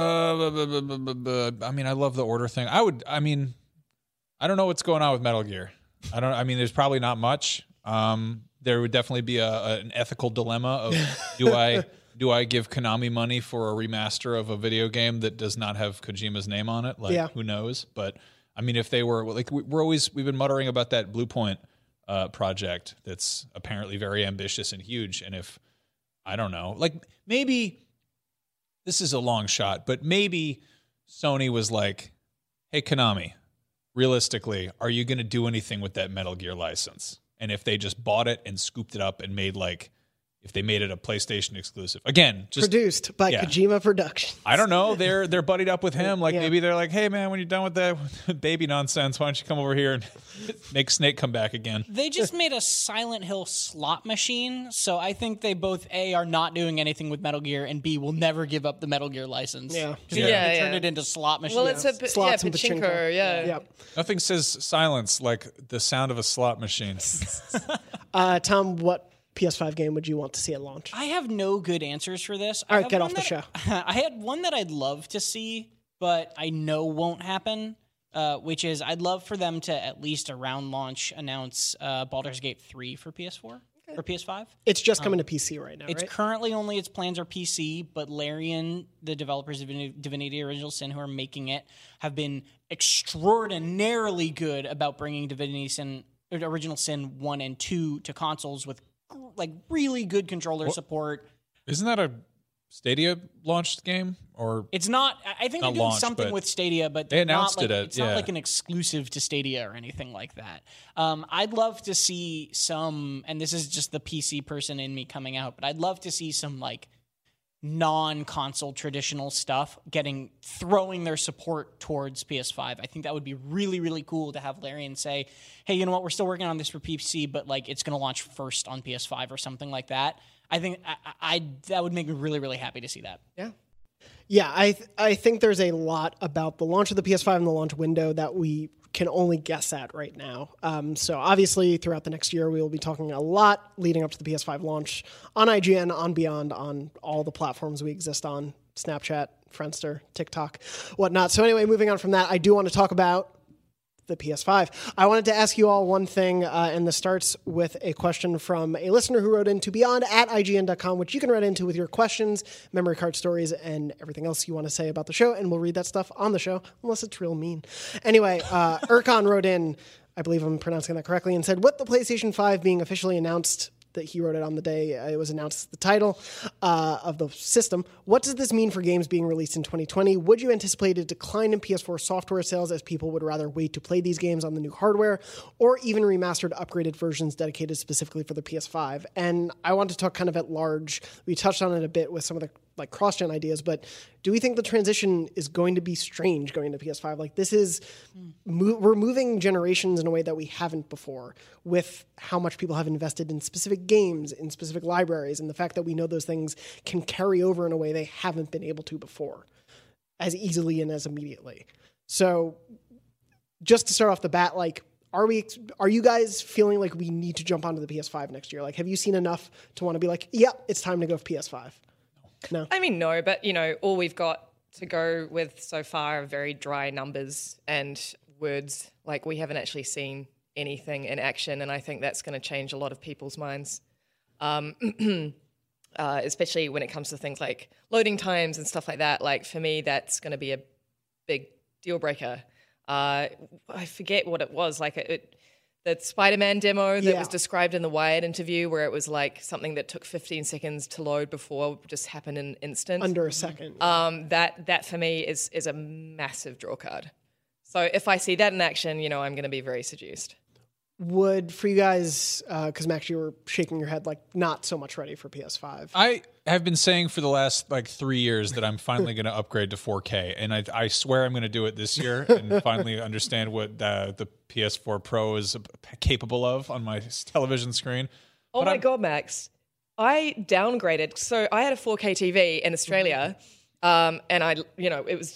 I mean, I love the order thing. I don't know what's going on with Metal Gear. There's probably not much. There would definitely be an ethical dilemma of do I give Konami money for a remaster of a video game that does not have Kojima's name on it? Who knows? But I mean, if they were like, we've been muttering about that Blue Point project that's apparently very ambitious and huge. And if, I don't know, like maybe this is a long shot, but maybe Sony was like, hey, Konami, realistically, are you going to do anything with that Metal Gear license? And if they just bought it and scooped it up and made if they made it a PlayStation exclusive, again, just produced by Kojima Productions. I don't know. They're buddied up with him. Maybe they're like, hey man, when you're done with that baby nonsense, why don't you come over here and make Snake come back again? They just made a Silent Hill slot machine, so I think they both A, are not doing anything with Metal Gear, and B, will never give up the Metal Gear license. Yeah. They turned it into slot machines. Well, it's Slots and pachinko. Yeah. Nothing says silence like the sound of a slot machine. Tom, what PS5 game would you want to see at launch? I have no good answers for this. All right, get off the show. I had one that I'd love to see, but I know won't happen, which is I'd love for them to at least around launch announce Baldur's Gate 3 for PS4 or PS5. It's just coming to PC right now, It's right? currently only its plans are PC, but Larian, the developers of Divinity Original Sin who are making it, have been extraordinarily good about bringing Original Sin 1 and 2 to consoles with like really good controller support. Isn't that a Stadia launched game? Or it's not. I think they're doing something with Stadia, but they announced it's not like an exclusive to Stadia or anything like that. I'd love to see some, and this is just the PC person in me coming out, but I'd love to see some like non-console traditional stuff throwing their support towards PS5. I think that would be really, really cool to have Larian say, hey, you know what, we're still working on this for PC, but like it's going to launch first on PS5 or something like that. I think that would make me really, really happy to see that. Yeah, I think there's a lot about the launch of the PS5 and the launch window that we can only guess at right now. So obviously throughout the next year, we will be talking a lot leading up to the PS5 launch on IGN, on Beyond, on all the platforms we exist on, Snapchat, Friendster, TikTok, whatnot. So anyway, moving on from that, I do want to talk about the PS5. I wanted to ask you all one thing, and this starts with a question from a listener who wrote into beyond@ign.com, which you can write into with your questions, memory card stories, and everything else you want to say about the show, and we'll read that stuff on the show, unless it's real mean. Anyway, Erkan wrote in, I believe I'm pronouncing that correctly, and said, with the PlayStation 5 being officially announced, that he wrote it on the day it was announced, the title of the system. What does this mean for games being released in 2020? Would you anticipate a decline in PS4 software sales as people would rather wait to play these games on the new hardware, or even remastered, upgraded versions dedicated specifically for the PS5? And I want to talk kind of at large. We touched on it a bit with some of the like cross-gen ideas, but do we think the transition is going to be strange going to PS5? Like this is, we're moving generations in a way that we haven't before, with how much people have invested in specific games, in specific libraries, and the fact that we know those things can carry over in a way they haven't been able to before, as easily and as immediately. So just to start off the bat, like, are you guys feeling like we need to jump onto the PS5 next year? Like, have you seen enough to want to be like, yep, it's time to go for PS5? No. I mean, no, but, all we've got to go with so far are very dry numbers and words. Like, we haven't actually seen anything in action, and I think that's going to change a lot of people's minds, especially when it comes to things like loading times and stuff like that. Like, for me, that's going to be a big deal breaker. I forget what it was. Like, that Spider-Man demo that was described in the Wired interview, where it was like something that took 15 seconds to load before just happened in an instant. Under a second. That for me is a massive draw card. So if I see that in action, I'm going to be very seduced. Would, for you guys, because Max, you were shaking your head like not so much ready for PS5. I have been saying for the last 3 years that I'm finally going to upgrade to 4K, and I swear I'm going to do it this year and finally understand what the PS4 Pro is capable of on my television screen. Oh my God, Max. I downgraded. So I had a 4K TV in Australia, and it was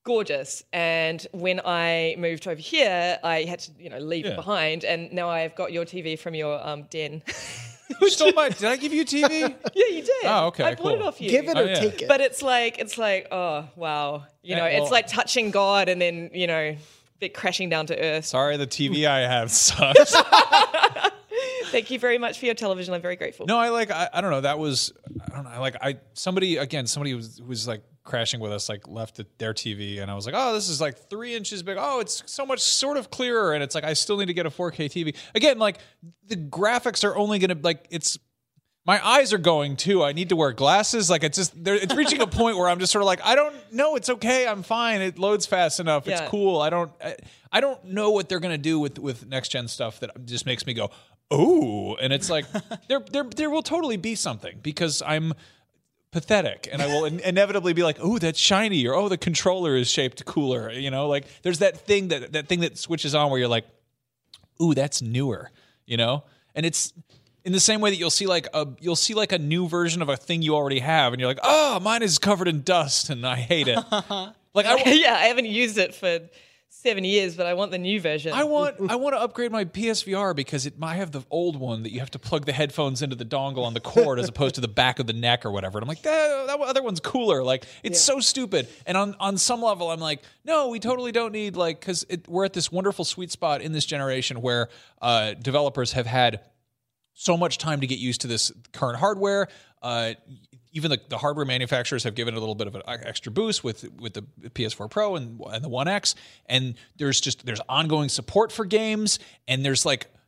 gorgeous. And when I moved over here, I had to, leave it behind. And now I've got your TV from your den. You stole my. Did I give you a TV? Yeah, you did. Oh, okay, I bought it cool. off you. Give it or take it. But it's like, oh wow, it's like touching God and then it crashing down to earth. Sorry, the TV I have sucks. Thank you very much for your television. I'm very grateful. No, I don't know. That was, I don't know. Somebody who was like crashing with us, like left their TV, and I was like, oh, this is like 3 inches big. Oh, it's so much sort of clearer, and it's like I still need to get a 4K TV. Again, like the graphics are only gonna my eyes are going too. I need to wear glasses. Like it's reaching a point where I'm just sort of like, I don't know. It's okay. I'm fine. It loads fast enough. It's cool. I don't know what they're gonna do with next gen stuff that just makes me go, oh. And it's like there will totally be something because I'm pathetic, and I will inevitably be like, oh, that's shiny, or oh, the controller is shaped cooler. Like there's that thing that switches on where you're like, ooh, that's newer. And it's in the same way that you'll see like a new version of a thing you already have, and you're like, oh, mine is covered in dust, and I hate it. Like I haven't used it for 7 years, but I want the new version. I want to upgrade my PSVR because I have the old one that you have to plug the headphones into the dongle on the cord as opposed to the back of the neck or whatever. And I'm like, that other one's cooler. Like it's so stupid. And on some level, I'm like, no, we totally don't need because we're at this wonderful sweet spot in this generation where developers have had so much time to get used to this current hardware. Even the hardware manufacturers have given it a little bit of an extra boost with the PS4 Pro and the One X, and there's ongoing support for games, and there's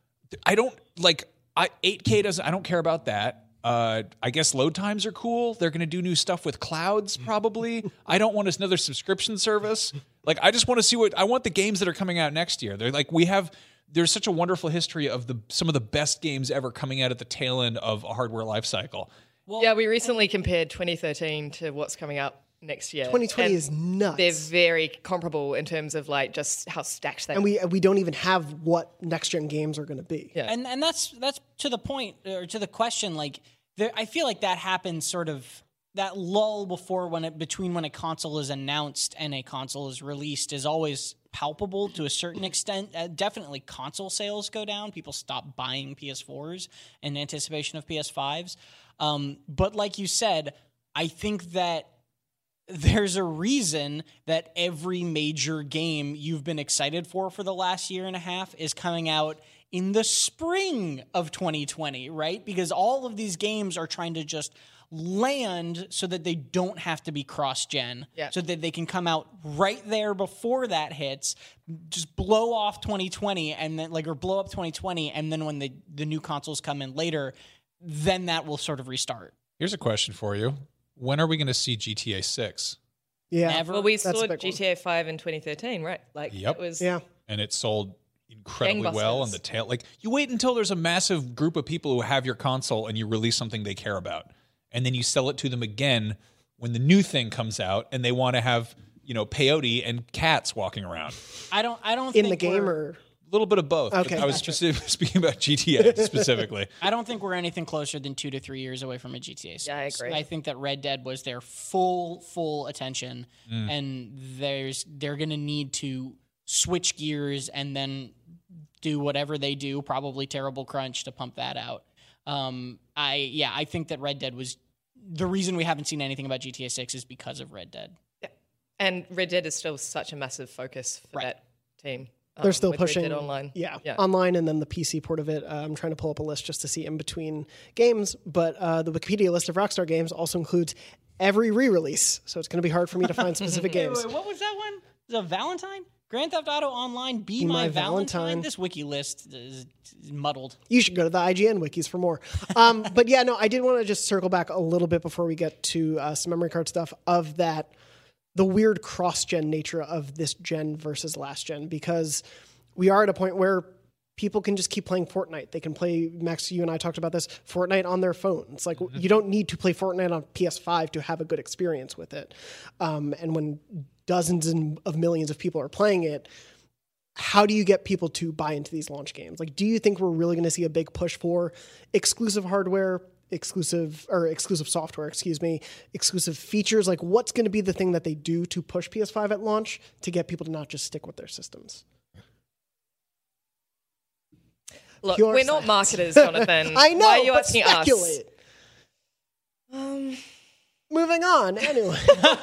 8K I don't care about that. I guess load times are cool. They're going to do new stuff with clouds probably. I don't want another subscription service. Like I just want to see I want the games that are coming out next year. They're like there's such a wonderful history of some of the best games ever coming out at the tail end of a hardware life cycle. Well, we recently compared 2013 to what's coming up next year. 2020 is nuts. They're very comparable in terms of just how stacked they are. And we don't even have what next gen games are going to be. Yeah. And that's to the point or to the question. I feel like that happens sort of that lull between when a console is announced and a console is released is always palpable to a certain extent. Definitely console sales go down. People stop buying PS4s in anticipation of PS5s. But like you said, I think that there's a reason that every major game you've been excited for the last year and a half is coming out in the spring of 2020, right? Because all of these games are trying to just land so that they don't have to be cross-gen, so that they can come out right there before that hits, just blow off 2020 and then or blow up 2020, and then when the new consoles come in later, then that will sort of restart. Here's a question for you. When are we going to see GTA 6? Yeah. Never. Well, we saw GTA 5 in 2013, right? Yep. It was And it sold incredibly well on the tail. You wait until there's a massive group of people who have your console and you release something they care about. And then you sell it to them again when the new thing comes out and they want to have, peyote and cats walking around. I don't in think the game or a little bit of both. Okay, I was speaking about GTA specifically. I don't think we're anything closer than 2 to 3 years away from a GTA 6. Yeah, I agree. I think that Red Dead was their full attention, and they're going to need to switch gears and then do whatever they do, probably terrible crunch to pump that out. I think that Red Dead was the reason we haven't seen anything about GTA 6 is because of Red Dead. Yeah. And Red Dead is still such a massive focus for that team. they're still with pushing Red Dead Online. Yeah, online, and then the PC port of it. I'm trying to pull up a list just to see in between games, but the Wikipedia list of Rockstar games also includes every re-release, so it's going to be hard for me to find specific games. Wait, what was that one? Was it Valentine? Grand Theft Auto Online, Be My Valentine? This wiki list is muddled. You should go to the IGN wikis for more. But yeah, no, I did want to just circle back a little bit before we get to some memory card stuff of that, the weird cross-gen nature of this gen versus last gen, because we are at a point where people can just keep playing Fortnite. They can play, Max, you and I talked about this, Fortnite on their phones. Like, you don't need to play Fortnite on PS5 to have a good experience with it. And when dozens of millions of people are playing it, how do you get people to buy into these launch games? Like, do you think we're really going to see a big push for exclusive hardware exclusive software, exclusive features? Like, what's going to be the thing that they do to push PS5 at launch to get people to not just stick with their systems? Look, Pure we're not science. marketers, Jonathan. I know, Why are you but asking speculate. us? Moving on. Anyway,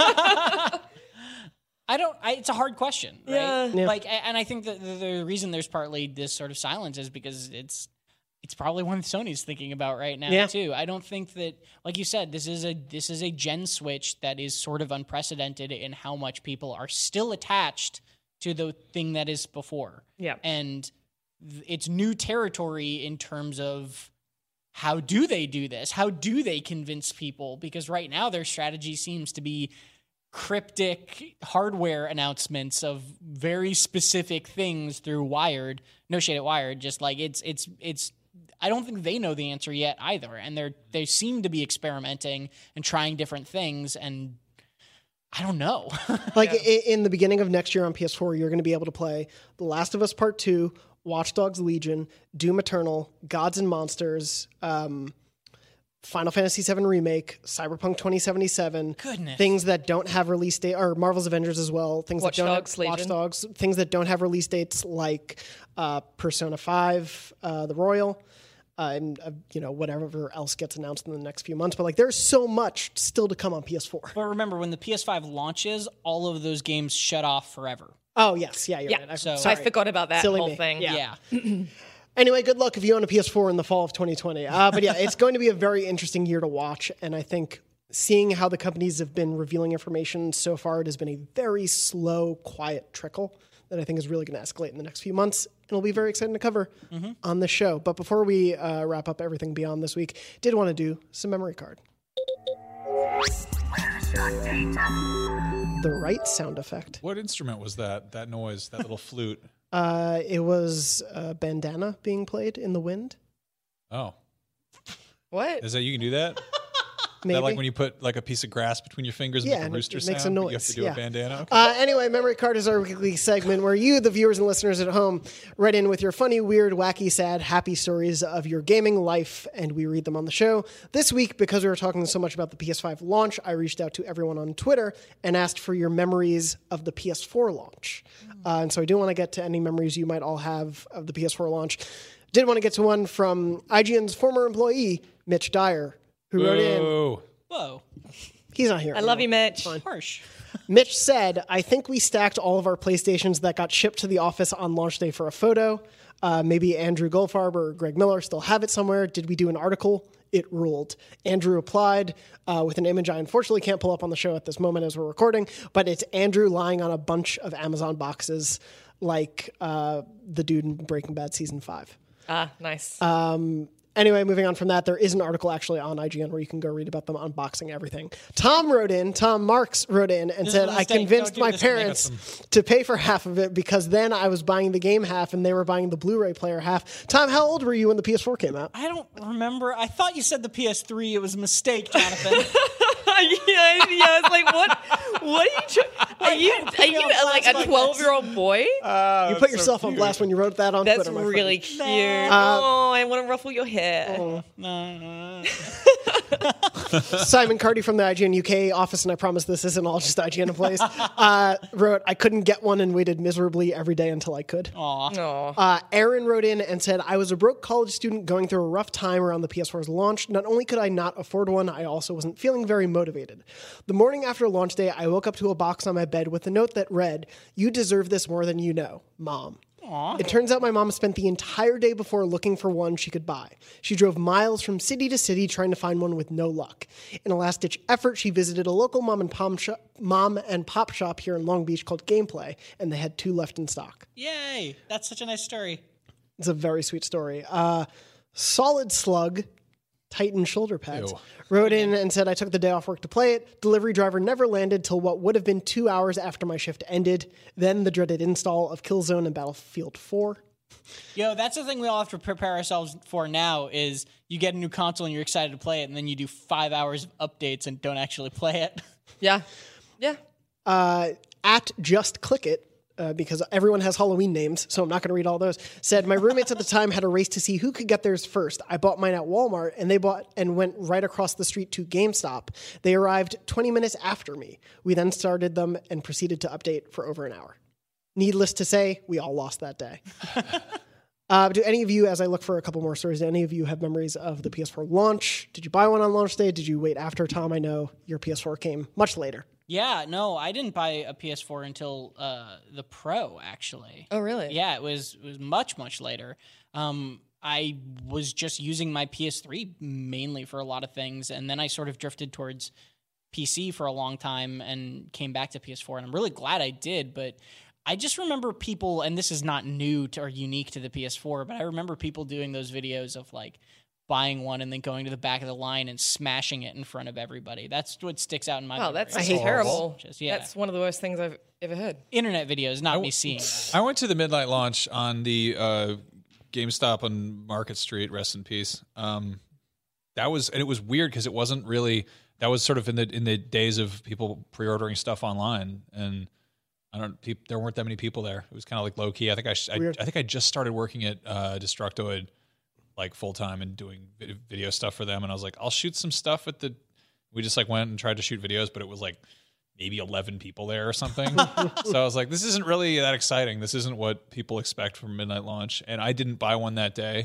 It's a hard question, right? Yeah. Like, and I think that the reason there's partly this sort of silence is because it's probably one Sony's thinking about right now too. I don't think that, like you said, this is a gen switch that is sort of unprecedented in how much people are still attached to the thing that is before. Yeah. And it's new territory in terms of how do they do this? How do they convince people? Because right now their strategy seems to be cryptic hardware announcements of very specific things through Wired. No shade at Wired, just like it's I don't think they know the answer yet either. And they seem to be experimenting and trying different things, and I don't know. like in the beginning of next year on PS4, you're going to be able to play The Last of Us Part 2, Watch Dogs Legion, Doom Eternal, Gods and Monsters, Final Fantasy VII Remake, Cyberpunk 2077. Goodness. Things that don't have release date, or Marvel's Avengers as well. Things Watch that don't Dogs have Watch Legion. Dogs. Things that don't have release dates like Persona 5, The Royal, and whatever else gets announced in the next few months. But like, there's so much still to come on PS4. But remember, when the PS5 launches, all of those games shut off forever. Oh yes, yeah, you're Yeah. right. So- I forgot about that Silly whole me. thing. Yeah. Yeah. Anyway, good luck if you own a PS4 in the fall of 2020. But yeah, it's going to be a very interesting year to watch. And I think seeing how the companies have been revealing information so far, it has been a very slow, quiet trickle that I think is really going to escalate in the next few months. And it'll be very exciting to cover on the show. But before we wrap up everything beyond this week, did want to do some memory card. The right sound effect. What instrument was that? That noise, that little flute. It was a bandana being played in the wind. Oh, What? is that you can do that? Maybe. That like when you put like a piece of grass between your fingers and Yeah, make a and rooster it makes a sound? but You have noise, to do yeah. a bandana. Okay. Anyway, Memory Card is our weekly segment where you, the viewers and listeners at home, write in with your funny, weird, wacky, sad, happy stories of your gaming life, and we read them on the show. This week, because we were talking so much about the PS5 launch, I reached out to everyone on Twitter and asked for your memories of the PS4 launch. And so I do want to get to any memories you might all have of the PS4 launch. Did want to get to one from IGN's former employee, Mitch Dyer, who wrote in. Oh, Whoa. He's not here. I love you, anymore. Mitch. Harsh. Mitch said, I think we stacked all of our PlayStations that got shipped to the office on launch day for a photo. Maybe Andrew Goldfarb or Greg Miller still have it somewhere. Did we do an article? It ruled. Andrew replied with an image I unfortunately can't pull up on the show at this moment as we're recording, but it's Andrew lying on a bunch of Amazon boxes like the dude in Breaking Bad Season 5. Ah, nice. Anyway, moving on from that, there is an article actually on IGN where you can go read about them unboxing everything. Tom Marks wrote in and said, is a I mistake. convinced Don't do my this to me." parents to pay for half of it because then I was buying the game half and they were buying the Blu-ray player half. Tom, how old were you when the PS4 came out? I don't remember. I thought you said the PS3. It was a mistake, Jonathan. yeah, I was like, what are you are you like a 12-year-old boy? You put yourself on blast when you wrote that on That's Twitter, my really friend. cute. Oh, I want to ruffle your hair. Simon Carty from the IGN UK office, and I promise this isn't all just IGN employees, wrote, I couldn't get one and waited miserably every day until I could. Aw. Aaron wrote in and said, I was a broke college student going through a rough time around the PS4's launch. Not only could I not afford one, I also wasn't feeling very motivated. The morning after launch day, I woke up to a box on my bed with a note that read, you deserve this more than you know, Mom. It turns out my mom spent the entire day before looking for one she could buy. She drove miles from city to city trying to find one with no luck. In a last-ditch effort, she visited a local mom and pop shop here in Long Beach called Gameplay, and they had 2 left in stock. Yay. That's such a nice story. It's a very sweet story. Solid Slug, Titan shoulder pads, Ew. wrote in and said, I took the day off work to play it. Delivery driver never landed till what would have been 2 hours after my shift ended. Then the dreaded install of Killzone and Battlefield 4. Yo, that's the thing we all have to prepare ourselves for now is you get a new console and you're excited to play it, and then you do 5 hours of updates and don't actually play it. Yeah. Yeah. At Just Click It because everyone has Halloween names, so I'm not going to read all those, said, my roommates at the time had a race to see who could get theirs first. I bought mine at Walmart, and they bought and went right across the street to GameStop. They arrived 20 minutes after me. We then started them and proceeded to update for over an hour. Needless to say, we all lost that day. Do any of you, as I look for a couple more stories, do any of you have memories of the PS4 launch? Did you buy one on launch day? Did you wait after, Tom? I know your PS4 came much later. Yeah, no, I didn't buy a PS4 until the Pro, actually. Oh, really? Yeah, it was much, much later. I was just using my PS3 mainly for a lot of things, and then I sort of drifted towards PC for a long time and came back to PS4, and I'm really glad I did, but I just remember people, and this is not new or unique to the PS4, but I remember people doing those videos of like buying one and then going to the back of the line and smashing it in front of everybody. That's what sticks out in my memory. That's terrible. Yeah. That's one of the worst things I've ever heard. Internet videos, not me seeing that. I went to the midnight launch on the GameStop on Market Street, rest in peace. And it was weird because it wasn't really, that was sort of in the days of people pre-ordering stuff online, and there weren't that many people there. It was kind of like low key. I think I just started working at Destructoid like full time and doing video stuff for them. And I was like, I'll shoot some stuff we just like went and tried to shoot videos, but it was like maybe 11 people there or something. So I was like, this isn't really that exciting. This isn't what people expect from midnight launch. And I didn't buy one that day.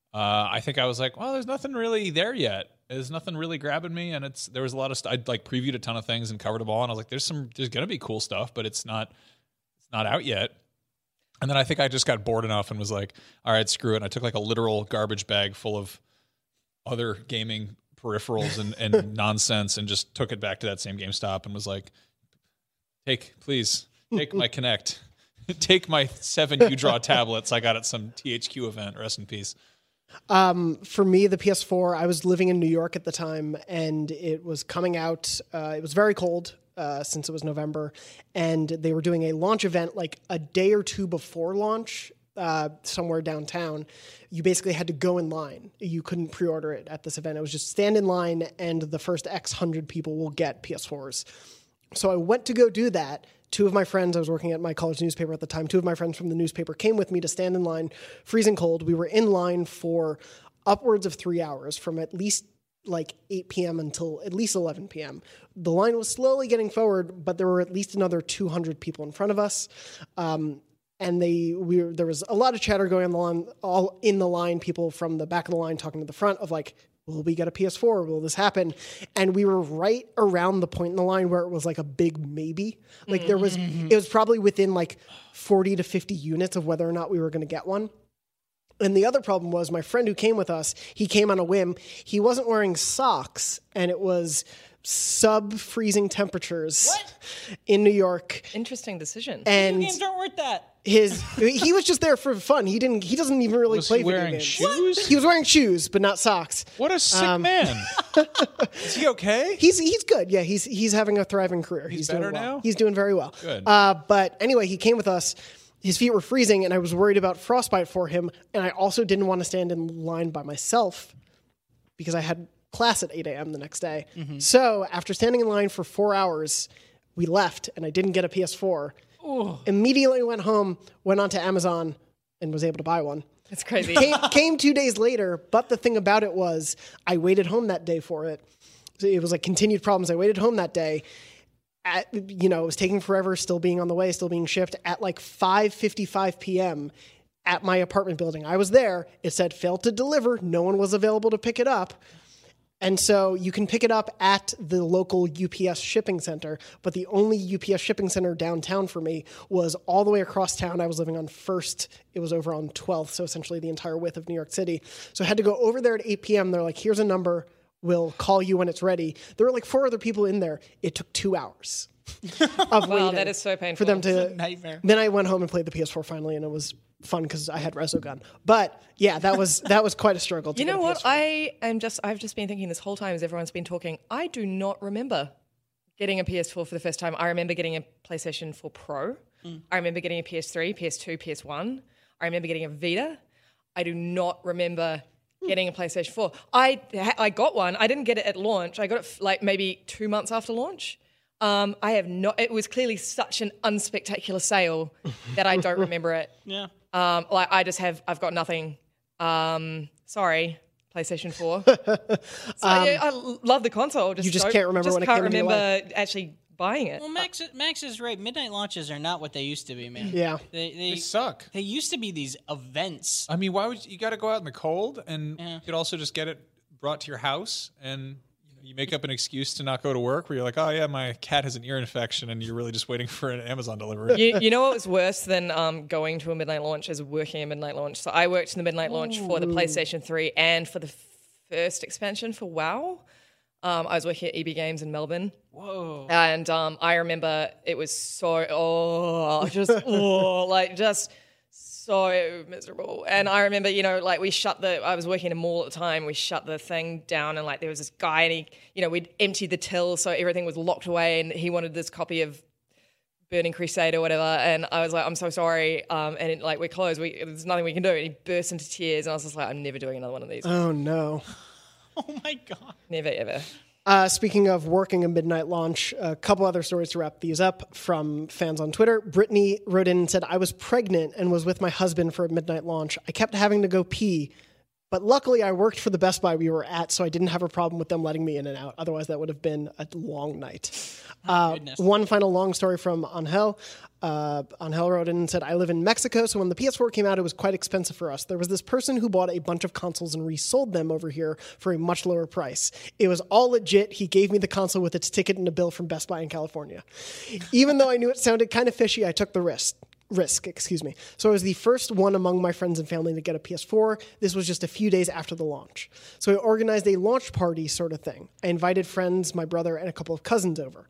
I think I was like, well, there's nothing really there yet. There's nothing really grabbing me, and there was a lot of stuff. I'd like previewed a ton of things and covered them all, and I was like, there's gonna be cool stuff, but it's not out yet. And then I think I just got bored enough and was like, all right, screw it. And I took like a literal garbage bag full of other gaming peripherals and nonsense, and just took it back to that same GameStop and was like, take my Kinect, take my 7 UDraw tablets I got at some THQ event. Rest in peace. For me, the PS4, I was living in New York at the time, and it was coming out. It was very cold since it was November, and they were doing a launch event like a day or two before launch somewhere downtown. You basically had to go in line. You couldn't pre-order it at this event. It was just stand in line, and the first X hundred people will get PS4s. So I went to go do that. Two of my friends, I was working at my college newspaper at the time, two of my friends from the newspaper came with me to stand in line, freezing cold. We were in line for upwards of 3 hours, from at least like 8 p.m. until at least 11 p.m. The line was slowly getting forward, but there were at least another 200 people in front of us. And there was a lot of chatter going on all in the line, people from the back of the line talking to the front of like, will we get a PS4? Will this happen? And we were right around the point in the line where it was like a big maybe. Like it was probably within like 40 to 50 units of whether or not we were going to get one. And the other problem was my friend who came with us, he came on a whim. He wasn't wearing socks, and it was sub-freezing temperatures in New York. Interesting decision. And games aren't worth that. He was just there for fun. He doesn't even really play video games. Shoes? He was wearing shoes, but not socks. What a sick man. Is he okay? He's good. Yeah, he's having a thriving career. He's better doing well. now? He's doing very well. Good. But anyway, he came with us. His feet were freezing, and I was worried about frostbite for him. And I also didn't want to stand in line by myself because I had class at 8 a.m. the next day. Mm-hmm. So after standing in line for 4 hours, we left, and I didn't get a PS4. Ooh. Immediately went home, went onto Amazon, and was able to buy one. That's crazy. Came 2 days later, but the thing about it was I waited home that day for it. So it was like continued problems. I waited home that day. It was taking forever, still being on the way, still being shipped. At like 5:55 p.m. at my apartment building, I was there. It said failed to deliver. No one was available to pick it up. And so you can pick it up at the local UPS shipping center, but the only UPS shipping center downtown for me was all the way across town. I was living on 1st. It was over on 12th, so essentially the entire width of New York City. So I had to go over there at 8 p.m. They're like, here's a number. We'll call you when it's ready. There were like 4 other people in there. It took 2 hours of waiting. Wow, that is so painful. For them to... It's a nightmare. Then I went home and played the PS4 finally, and it was fun because I had Resogun. But yeah, that was quite a struggle. You know what? I've just been thinking this whole time as everyone's been talking. I do not remember getting a PS4 for the first time. I remember getting a PlayStation 4 Pro. I remember getting a PS3, PS2, PS1. I remember getting a Vita. I do not remember getting a PlayStation 4. I got one. I didn't get it at launch. I got it like maybe 2 months after launch. I have not. It was clearly such an unspectacular sale that I don't remember it. Yeah. I've got nothing. Sorry, PlayStation 4. I love the console. You just can't remember when it came into your life. Can't remember actually buying it. Well, Max is right. Midnight launches are not what they used to be, man. Yeah. They suck. They used to be these events. I mean, why would you got to go out in the cold, and you could also just get it brought to your house, and you make up an excuse to not go to work where you're like, oh yeah, my cat has an ear infection, and you're really just waiting for an Amazon delivery. You know what was worse than going to a midnight launch is working a midnight launch. So I worked in the midnight launch for the PlayStation 3 and for the first expansion for WoW. I was working at EB Games in Melbourne. Whoa. And I remember it was so so miserable. And I remember, I was working in a mall at the time. We shut the thing down, and there was this guy, and we'd emptied the till, so everything was locked away, and he wanted this copy of Burning Crusade or whatever. And I was like, I'm so sorry. We're closed. There's nothing we can do. And he burst into tears, and I was just like, I'm never doing another one of these. Oh no. Oh my God. Never, ever. Speaking of working a midnight launch, a couple other stories to wrap these up from fans on Twitter. Brittany wrote in and said, I was pregnant and was with my husband for a midnight launch. I kept having to go pee, but luckily I worked for the Best Buy we were at, so I didn't have a problem with them letting me in and out. Otherwise, that would have been a long night. One final long story from Angel. Angel wrote in and said, I live in Mexico, so when the PS4 came out, it was quite expensive for us. There was this person who bought a bunch of consoles and resold them over here for a much lower price. It was all legit. He gave me the console with its ticket and a bill from Best Buy in California. Even though I knew it sounded kind of fishy, I took the risk. So I was the first one among my friends and family to get a PS4. This was just a few days after the launch. So I organized a launch party sort of thing. I invited friends, my brother, and a couple of cousins over.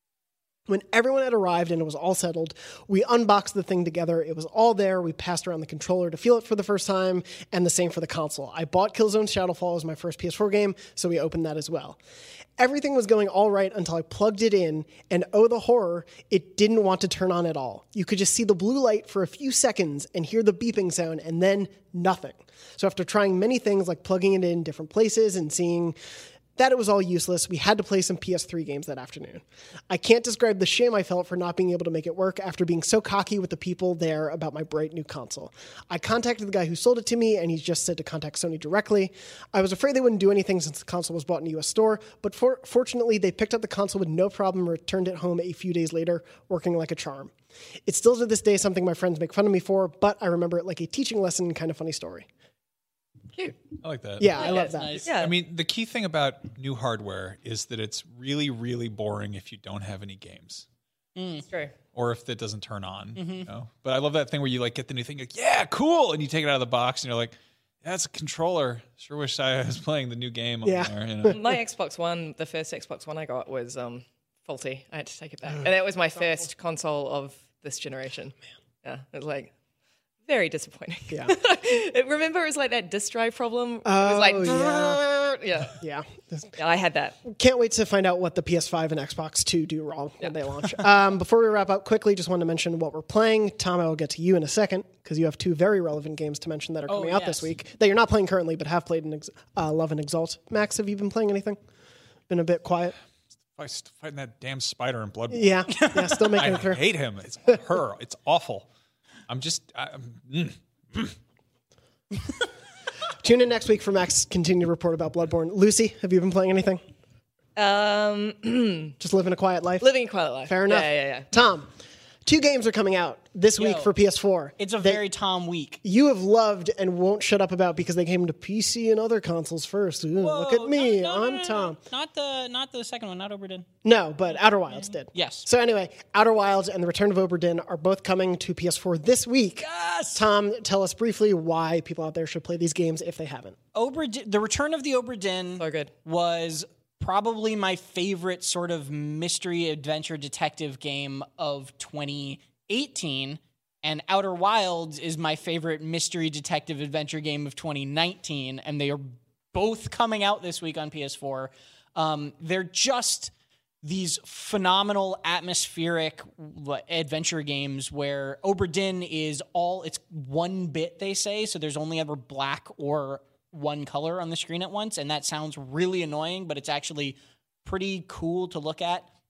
When everyone had arrived and it was all settled, we unboxed the thing together. It was all there. We passed around the controller to feel it for the first time, and the same for the console. I bought Killzone Shadowfall as my first PS4 game, so we opened that as well. Everything was going all right until I plugged it in, and oh, the horror, it didn't want to turn on at all. You could just see the blue light for a few seconds and hear the beeping sound, and then nothing. So after trying many things like plugging it in different places and seeing that it was all useless, we had to play some PS3 games that afternoon. I can't describe the shame I felt for not being able to make it work after being so cocky with the people there about my bright new console. I contacted the guy who sold it to me, and he just said to contact Sony directly. I was afraid they wouldn't do anything since the console was bought in a US store, but fortunately, they picked up the console with no problem and returned it home a few days later, working like a charm. It's still to this day something my friends make fun of me for, but I remember it like a teaching lesson and kind of funny story. Cute. I like that. Yeah, I love that. Nice. Yeah. I mean, the key thing about new hardware is that it's really, really boring if you don't have any games. It's true. Or if it doesn't turn on. You know? But I love that thing where you get the new thing, yeah, cool, and you take it out of the box and you're like, that's a controller. Sure wish I was playing the new game on there. You know? My Xbox One, the first Xbox One I got was faulty. I had to take it back. And that was my first console of this generation. Yeah, it was very disappointing. Yeah. Remember, it was that disk drive problem? It Oh, was yeah. yeah, I had that. Can't wait to find out what the PS5 and Xbox 2 do wrong when they launch. Before we wrap up, quickly, just want to mention what we're playing. Tom, I will get to you in a second because you have two very relevant games to mention that are coming out this week that you're not playing currently but have played in Love and Exalt. Max, have you been playing anything? Been a bit quiet? Fighting that damn spider in Bloodborne. Yeah, still making I it through. hate him. It's her. It's awful. Tune in next week for Max continue to report about Bloodborne. Lucy, have you been playing anything? Just living a quiet life? Living a quiet life. Fair enough. Yeah. Tom, 2 games are coming out this week for PS4. It's a very Tom week. You have loved and won't shut up about because they came to PC and other consoles first. Ooh, look at me. I'm Tom. Not the second one, not Oberdin. No, but Outer Wilds did. Yes. So anyway, Outer Wilds and The Return of Oberdin are both coming to PS4 this week. Yes! Tom, tell us briefly why people out there should play these games if they haven't. The Return of the Oberdin So good. was probably my favorite sort of mystery adventure detective game of 2018, and Outer Wilds is my favorite mystery detective adventure game of 2019, and they are both coming out this week on PS4. They're just these phenomenal atmospheric adventure games where Oberdin is it's one bit, they say, so there's only ever black or one color on the screen at once, and that sounds really annoying, but it's actually pretty cool to look at.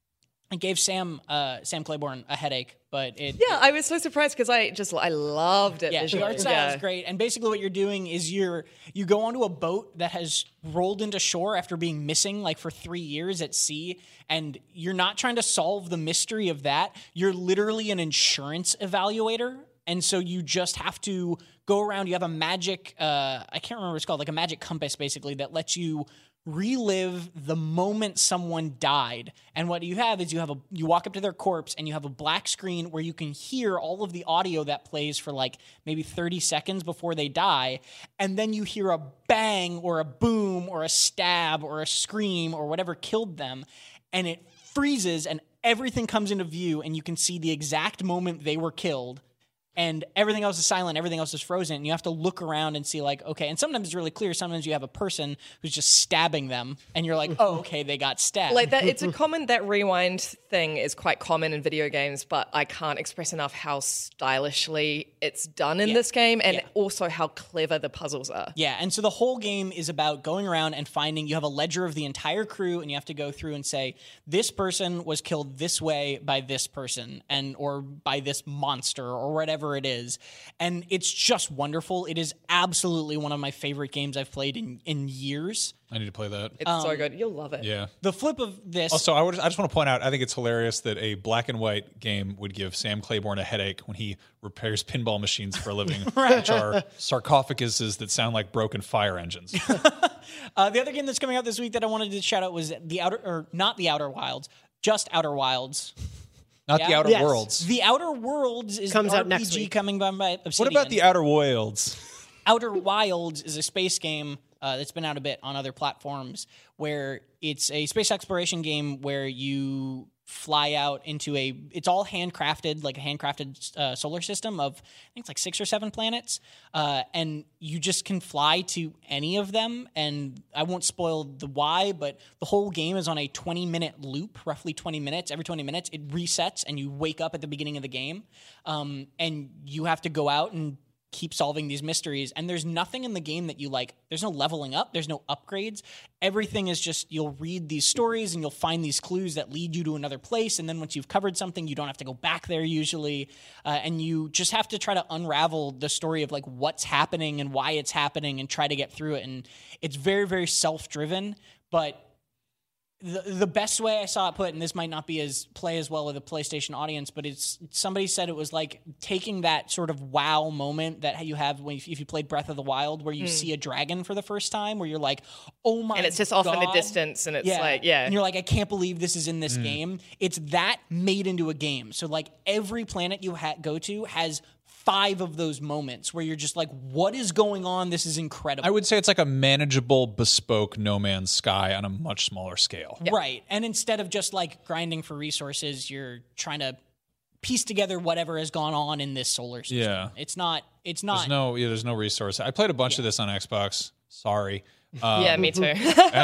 It gave Sam Claiborne a headache, but it Yeah, I was so surprised because I loved it. yeah, the visually. art style is great. And basically what you're doing is you go onto a boat that has rolled into shore after being missing like for 3 years at sea, and you're not trying to solve the mystery of that. You're literally an insurance evaluator. And so you just have to go around. You have a magic, I can't remember what it's called, like a magic compass basically that lets you relive the moment someone died. And what you have is you walk up to their corpse and you have a black screen where you can hear all of the audio that plays for like maybe 30 seconds before they die. And then you hear a bang or a boom or a stab or a scream or whatever killed them. And it freezes and everything comes into view and you can see the exact moment they were killed. And everything else is silent, everything else is frozen. And you have to look around and see like, okay, and sometimes it's really clear. Sometimes you have a person who's just stabbing them and you're like, oh, okay, they got stabbed. Like that, it's a common, that rewind thing is quite common in video games, but I can't express enough how stylishly it's done in this game and also how clever the puzzles are. Yeah, and so the whole game is about going around and finding, you have a ledger of the entire crew and you have to go through and say, this person was killed this way by this person or by this monster or whatever it is. And it's just wonderful. It is absolutely one of my favorite games I've played in years. I need to play that. It's so good. You'll love it. Yeah. The flip of this... Also, I just want to point out, I think it's hilarious that a black and white game would give Sam Claiborne a headache when he repairs pinball machines for a living, which are sarcophaguses that sound like broken fire engines. The other game that's coming out this week that I wanted to shout out was not The Outer Wilds, just Outer Wilds. Not The Outer Worlds. The Outer Worlds is Comes the out RPG next week. coming by Obsidian. What about The Outer Wilds? Outer Wilds is a space game that's been out a bit on other platforms where it's a space exploration game where you fly out into it's all handcrafted, like a handcrafted solar system of, I think it's like 6 or 7 planets. And you just can fly to any of them. And I won't spoil the why, but the whole game is on a 20-minute loop, roughly 20 minutes. Every 20 minutes, it resets and you wake up at the beginning of the game. And you have to go out and keep solving these mysteries, and there's nothing in the game that you like. There's no leveling up, there's no upgrades. Everything is just, you'll read these stories and you'll find these clues that lead you to another place, and then once you've covered something, you don't have to go back there usually, and you just have to try to unravel the story of like what's happening and why it's happening and try to get through it. And it's very, very self-driven, but the best way I saw it put, and this might not be play as well with a PlayStation audience, but somebody said it was like taking that sort of wow moment that you have if you played Breath of the Wild, where you see a dragon for the first time, where you're like, oh my god. And it's just off in the distance, and it's and you're like, I can't believe this is in this game. It's that made into a game. So like every planet you go to has 5 of those moments where you're just like, what is going on? This is incredible. I would say it's like a manageable, bespoke No Man's Sky on a much smaller scale. Yeah. Right. And instead of just like grinding for resources, you're trying to piece together whatever has gone on in this solar system. Yeah. It's not. There's no resource. I played a bunch of this on Xbox. Sorry. Yeah, me too. And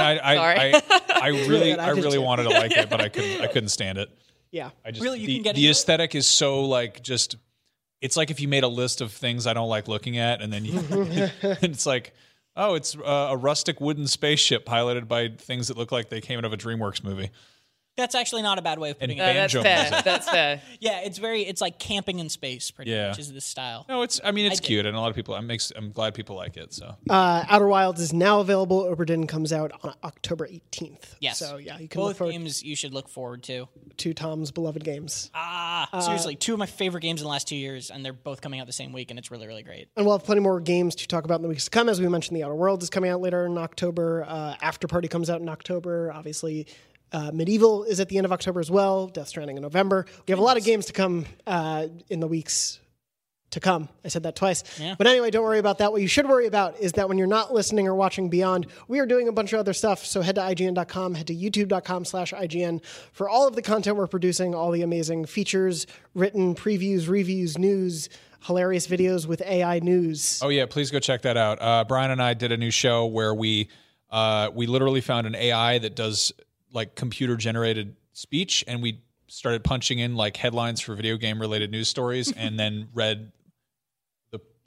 I really wanted to like it, but I couldn't stand it. Yeah. The aesthetic is so like just. It's like if you made a list of things I don't like looking at, and then it's like, oh, it's a rustic wooden spaceship piloted by things that look like they came out of a DreamWorks movie. That's actually not a bad way of putting it. That's fair. That's fair. Yeah, it's like camping in space, pretty much is this style. No, it's cute, and a lot of people. I'm glad people like it. So, Outer Wilds is now available. Oberdin comes out on October 18th. Yes. So yeah, you can both look forward games you should look forward to. To Tom's beloved games. Seriously, 2 of my favorite games in the last 2 years, and they're both coming out the same week, and it's really, really great. And we'll have plenty more games to talk about in the weeks to come. As we mentioned, The Outer Worlds is coming out later in October. After Party comes out in October. Obviously, Medieval is at the end of October as well. Death Stranding in November. We have a lot of games to come in the weeks to come. I said that twice. Yeah. But anyway, don't worry about that. What you should worry about is that when you're not listening or watching Beyond, we are doing a bunch of other stuff. So head to IGN.com, head to YouTube.com/IGN for all of the content we're producing, all the amazing features, written previews, reviews, news, hilarious videos with AI news. Oh yeah, please go check that out. Brian and I did a new show where we literally found an AI that does like computer generated speech, and we started punching in like headlines for video game related news stories and then read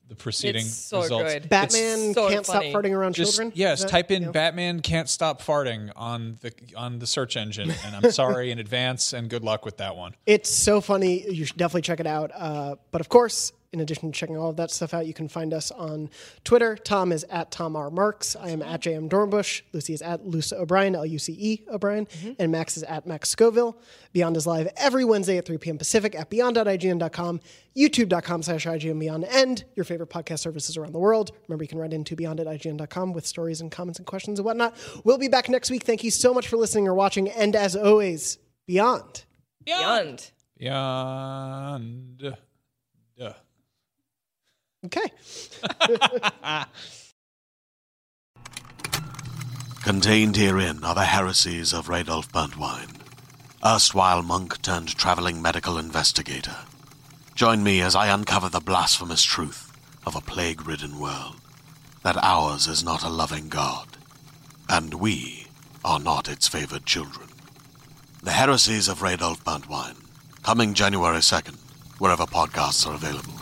the preceding It's so results. good. Batman so can't funny. stop farting around Just children. yes, Is that- type in yeah. Batman can't stop farting on the search engine, and I'm sorry in advance, and good luck with that one. It's so funny. You should definitely check it out. But of course, in addition to checking all of that stuff out, you can find us on Twitter. Tom is at Tom R. Marks. I am at JM Dornbush. Lucy is at Luce O'Brien, Luce O'Brien. And Max is at Max Scoville. Beyond is live every Wednesday at 3 p.m. Pacific at beyond.ign.com, youtube.com/IGNBeyond, and your favorite podcast services around the world. Remember, you can write into beyond@ign.com with stories and comments and questions and whatnot. We'll be back next week. Thank you so much for listening or watching. And as always, Beyond. Beyond. Beyond. Okay. Contained herein are the heresies of Radolf Burntwine, erstwhile monk turned traveling medical investigator. Join me as I uncover the blasphemous truth of a plague-ridden world, that ours is not a loving God, and we are not its favored children. The heresies of Radolf Burntwine, coming January 2nd, wherever podcasts are available.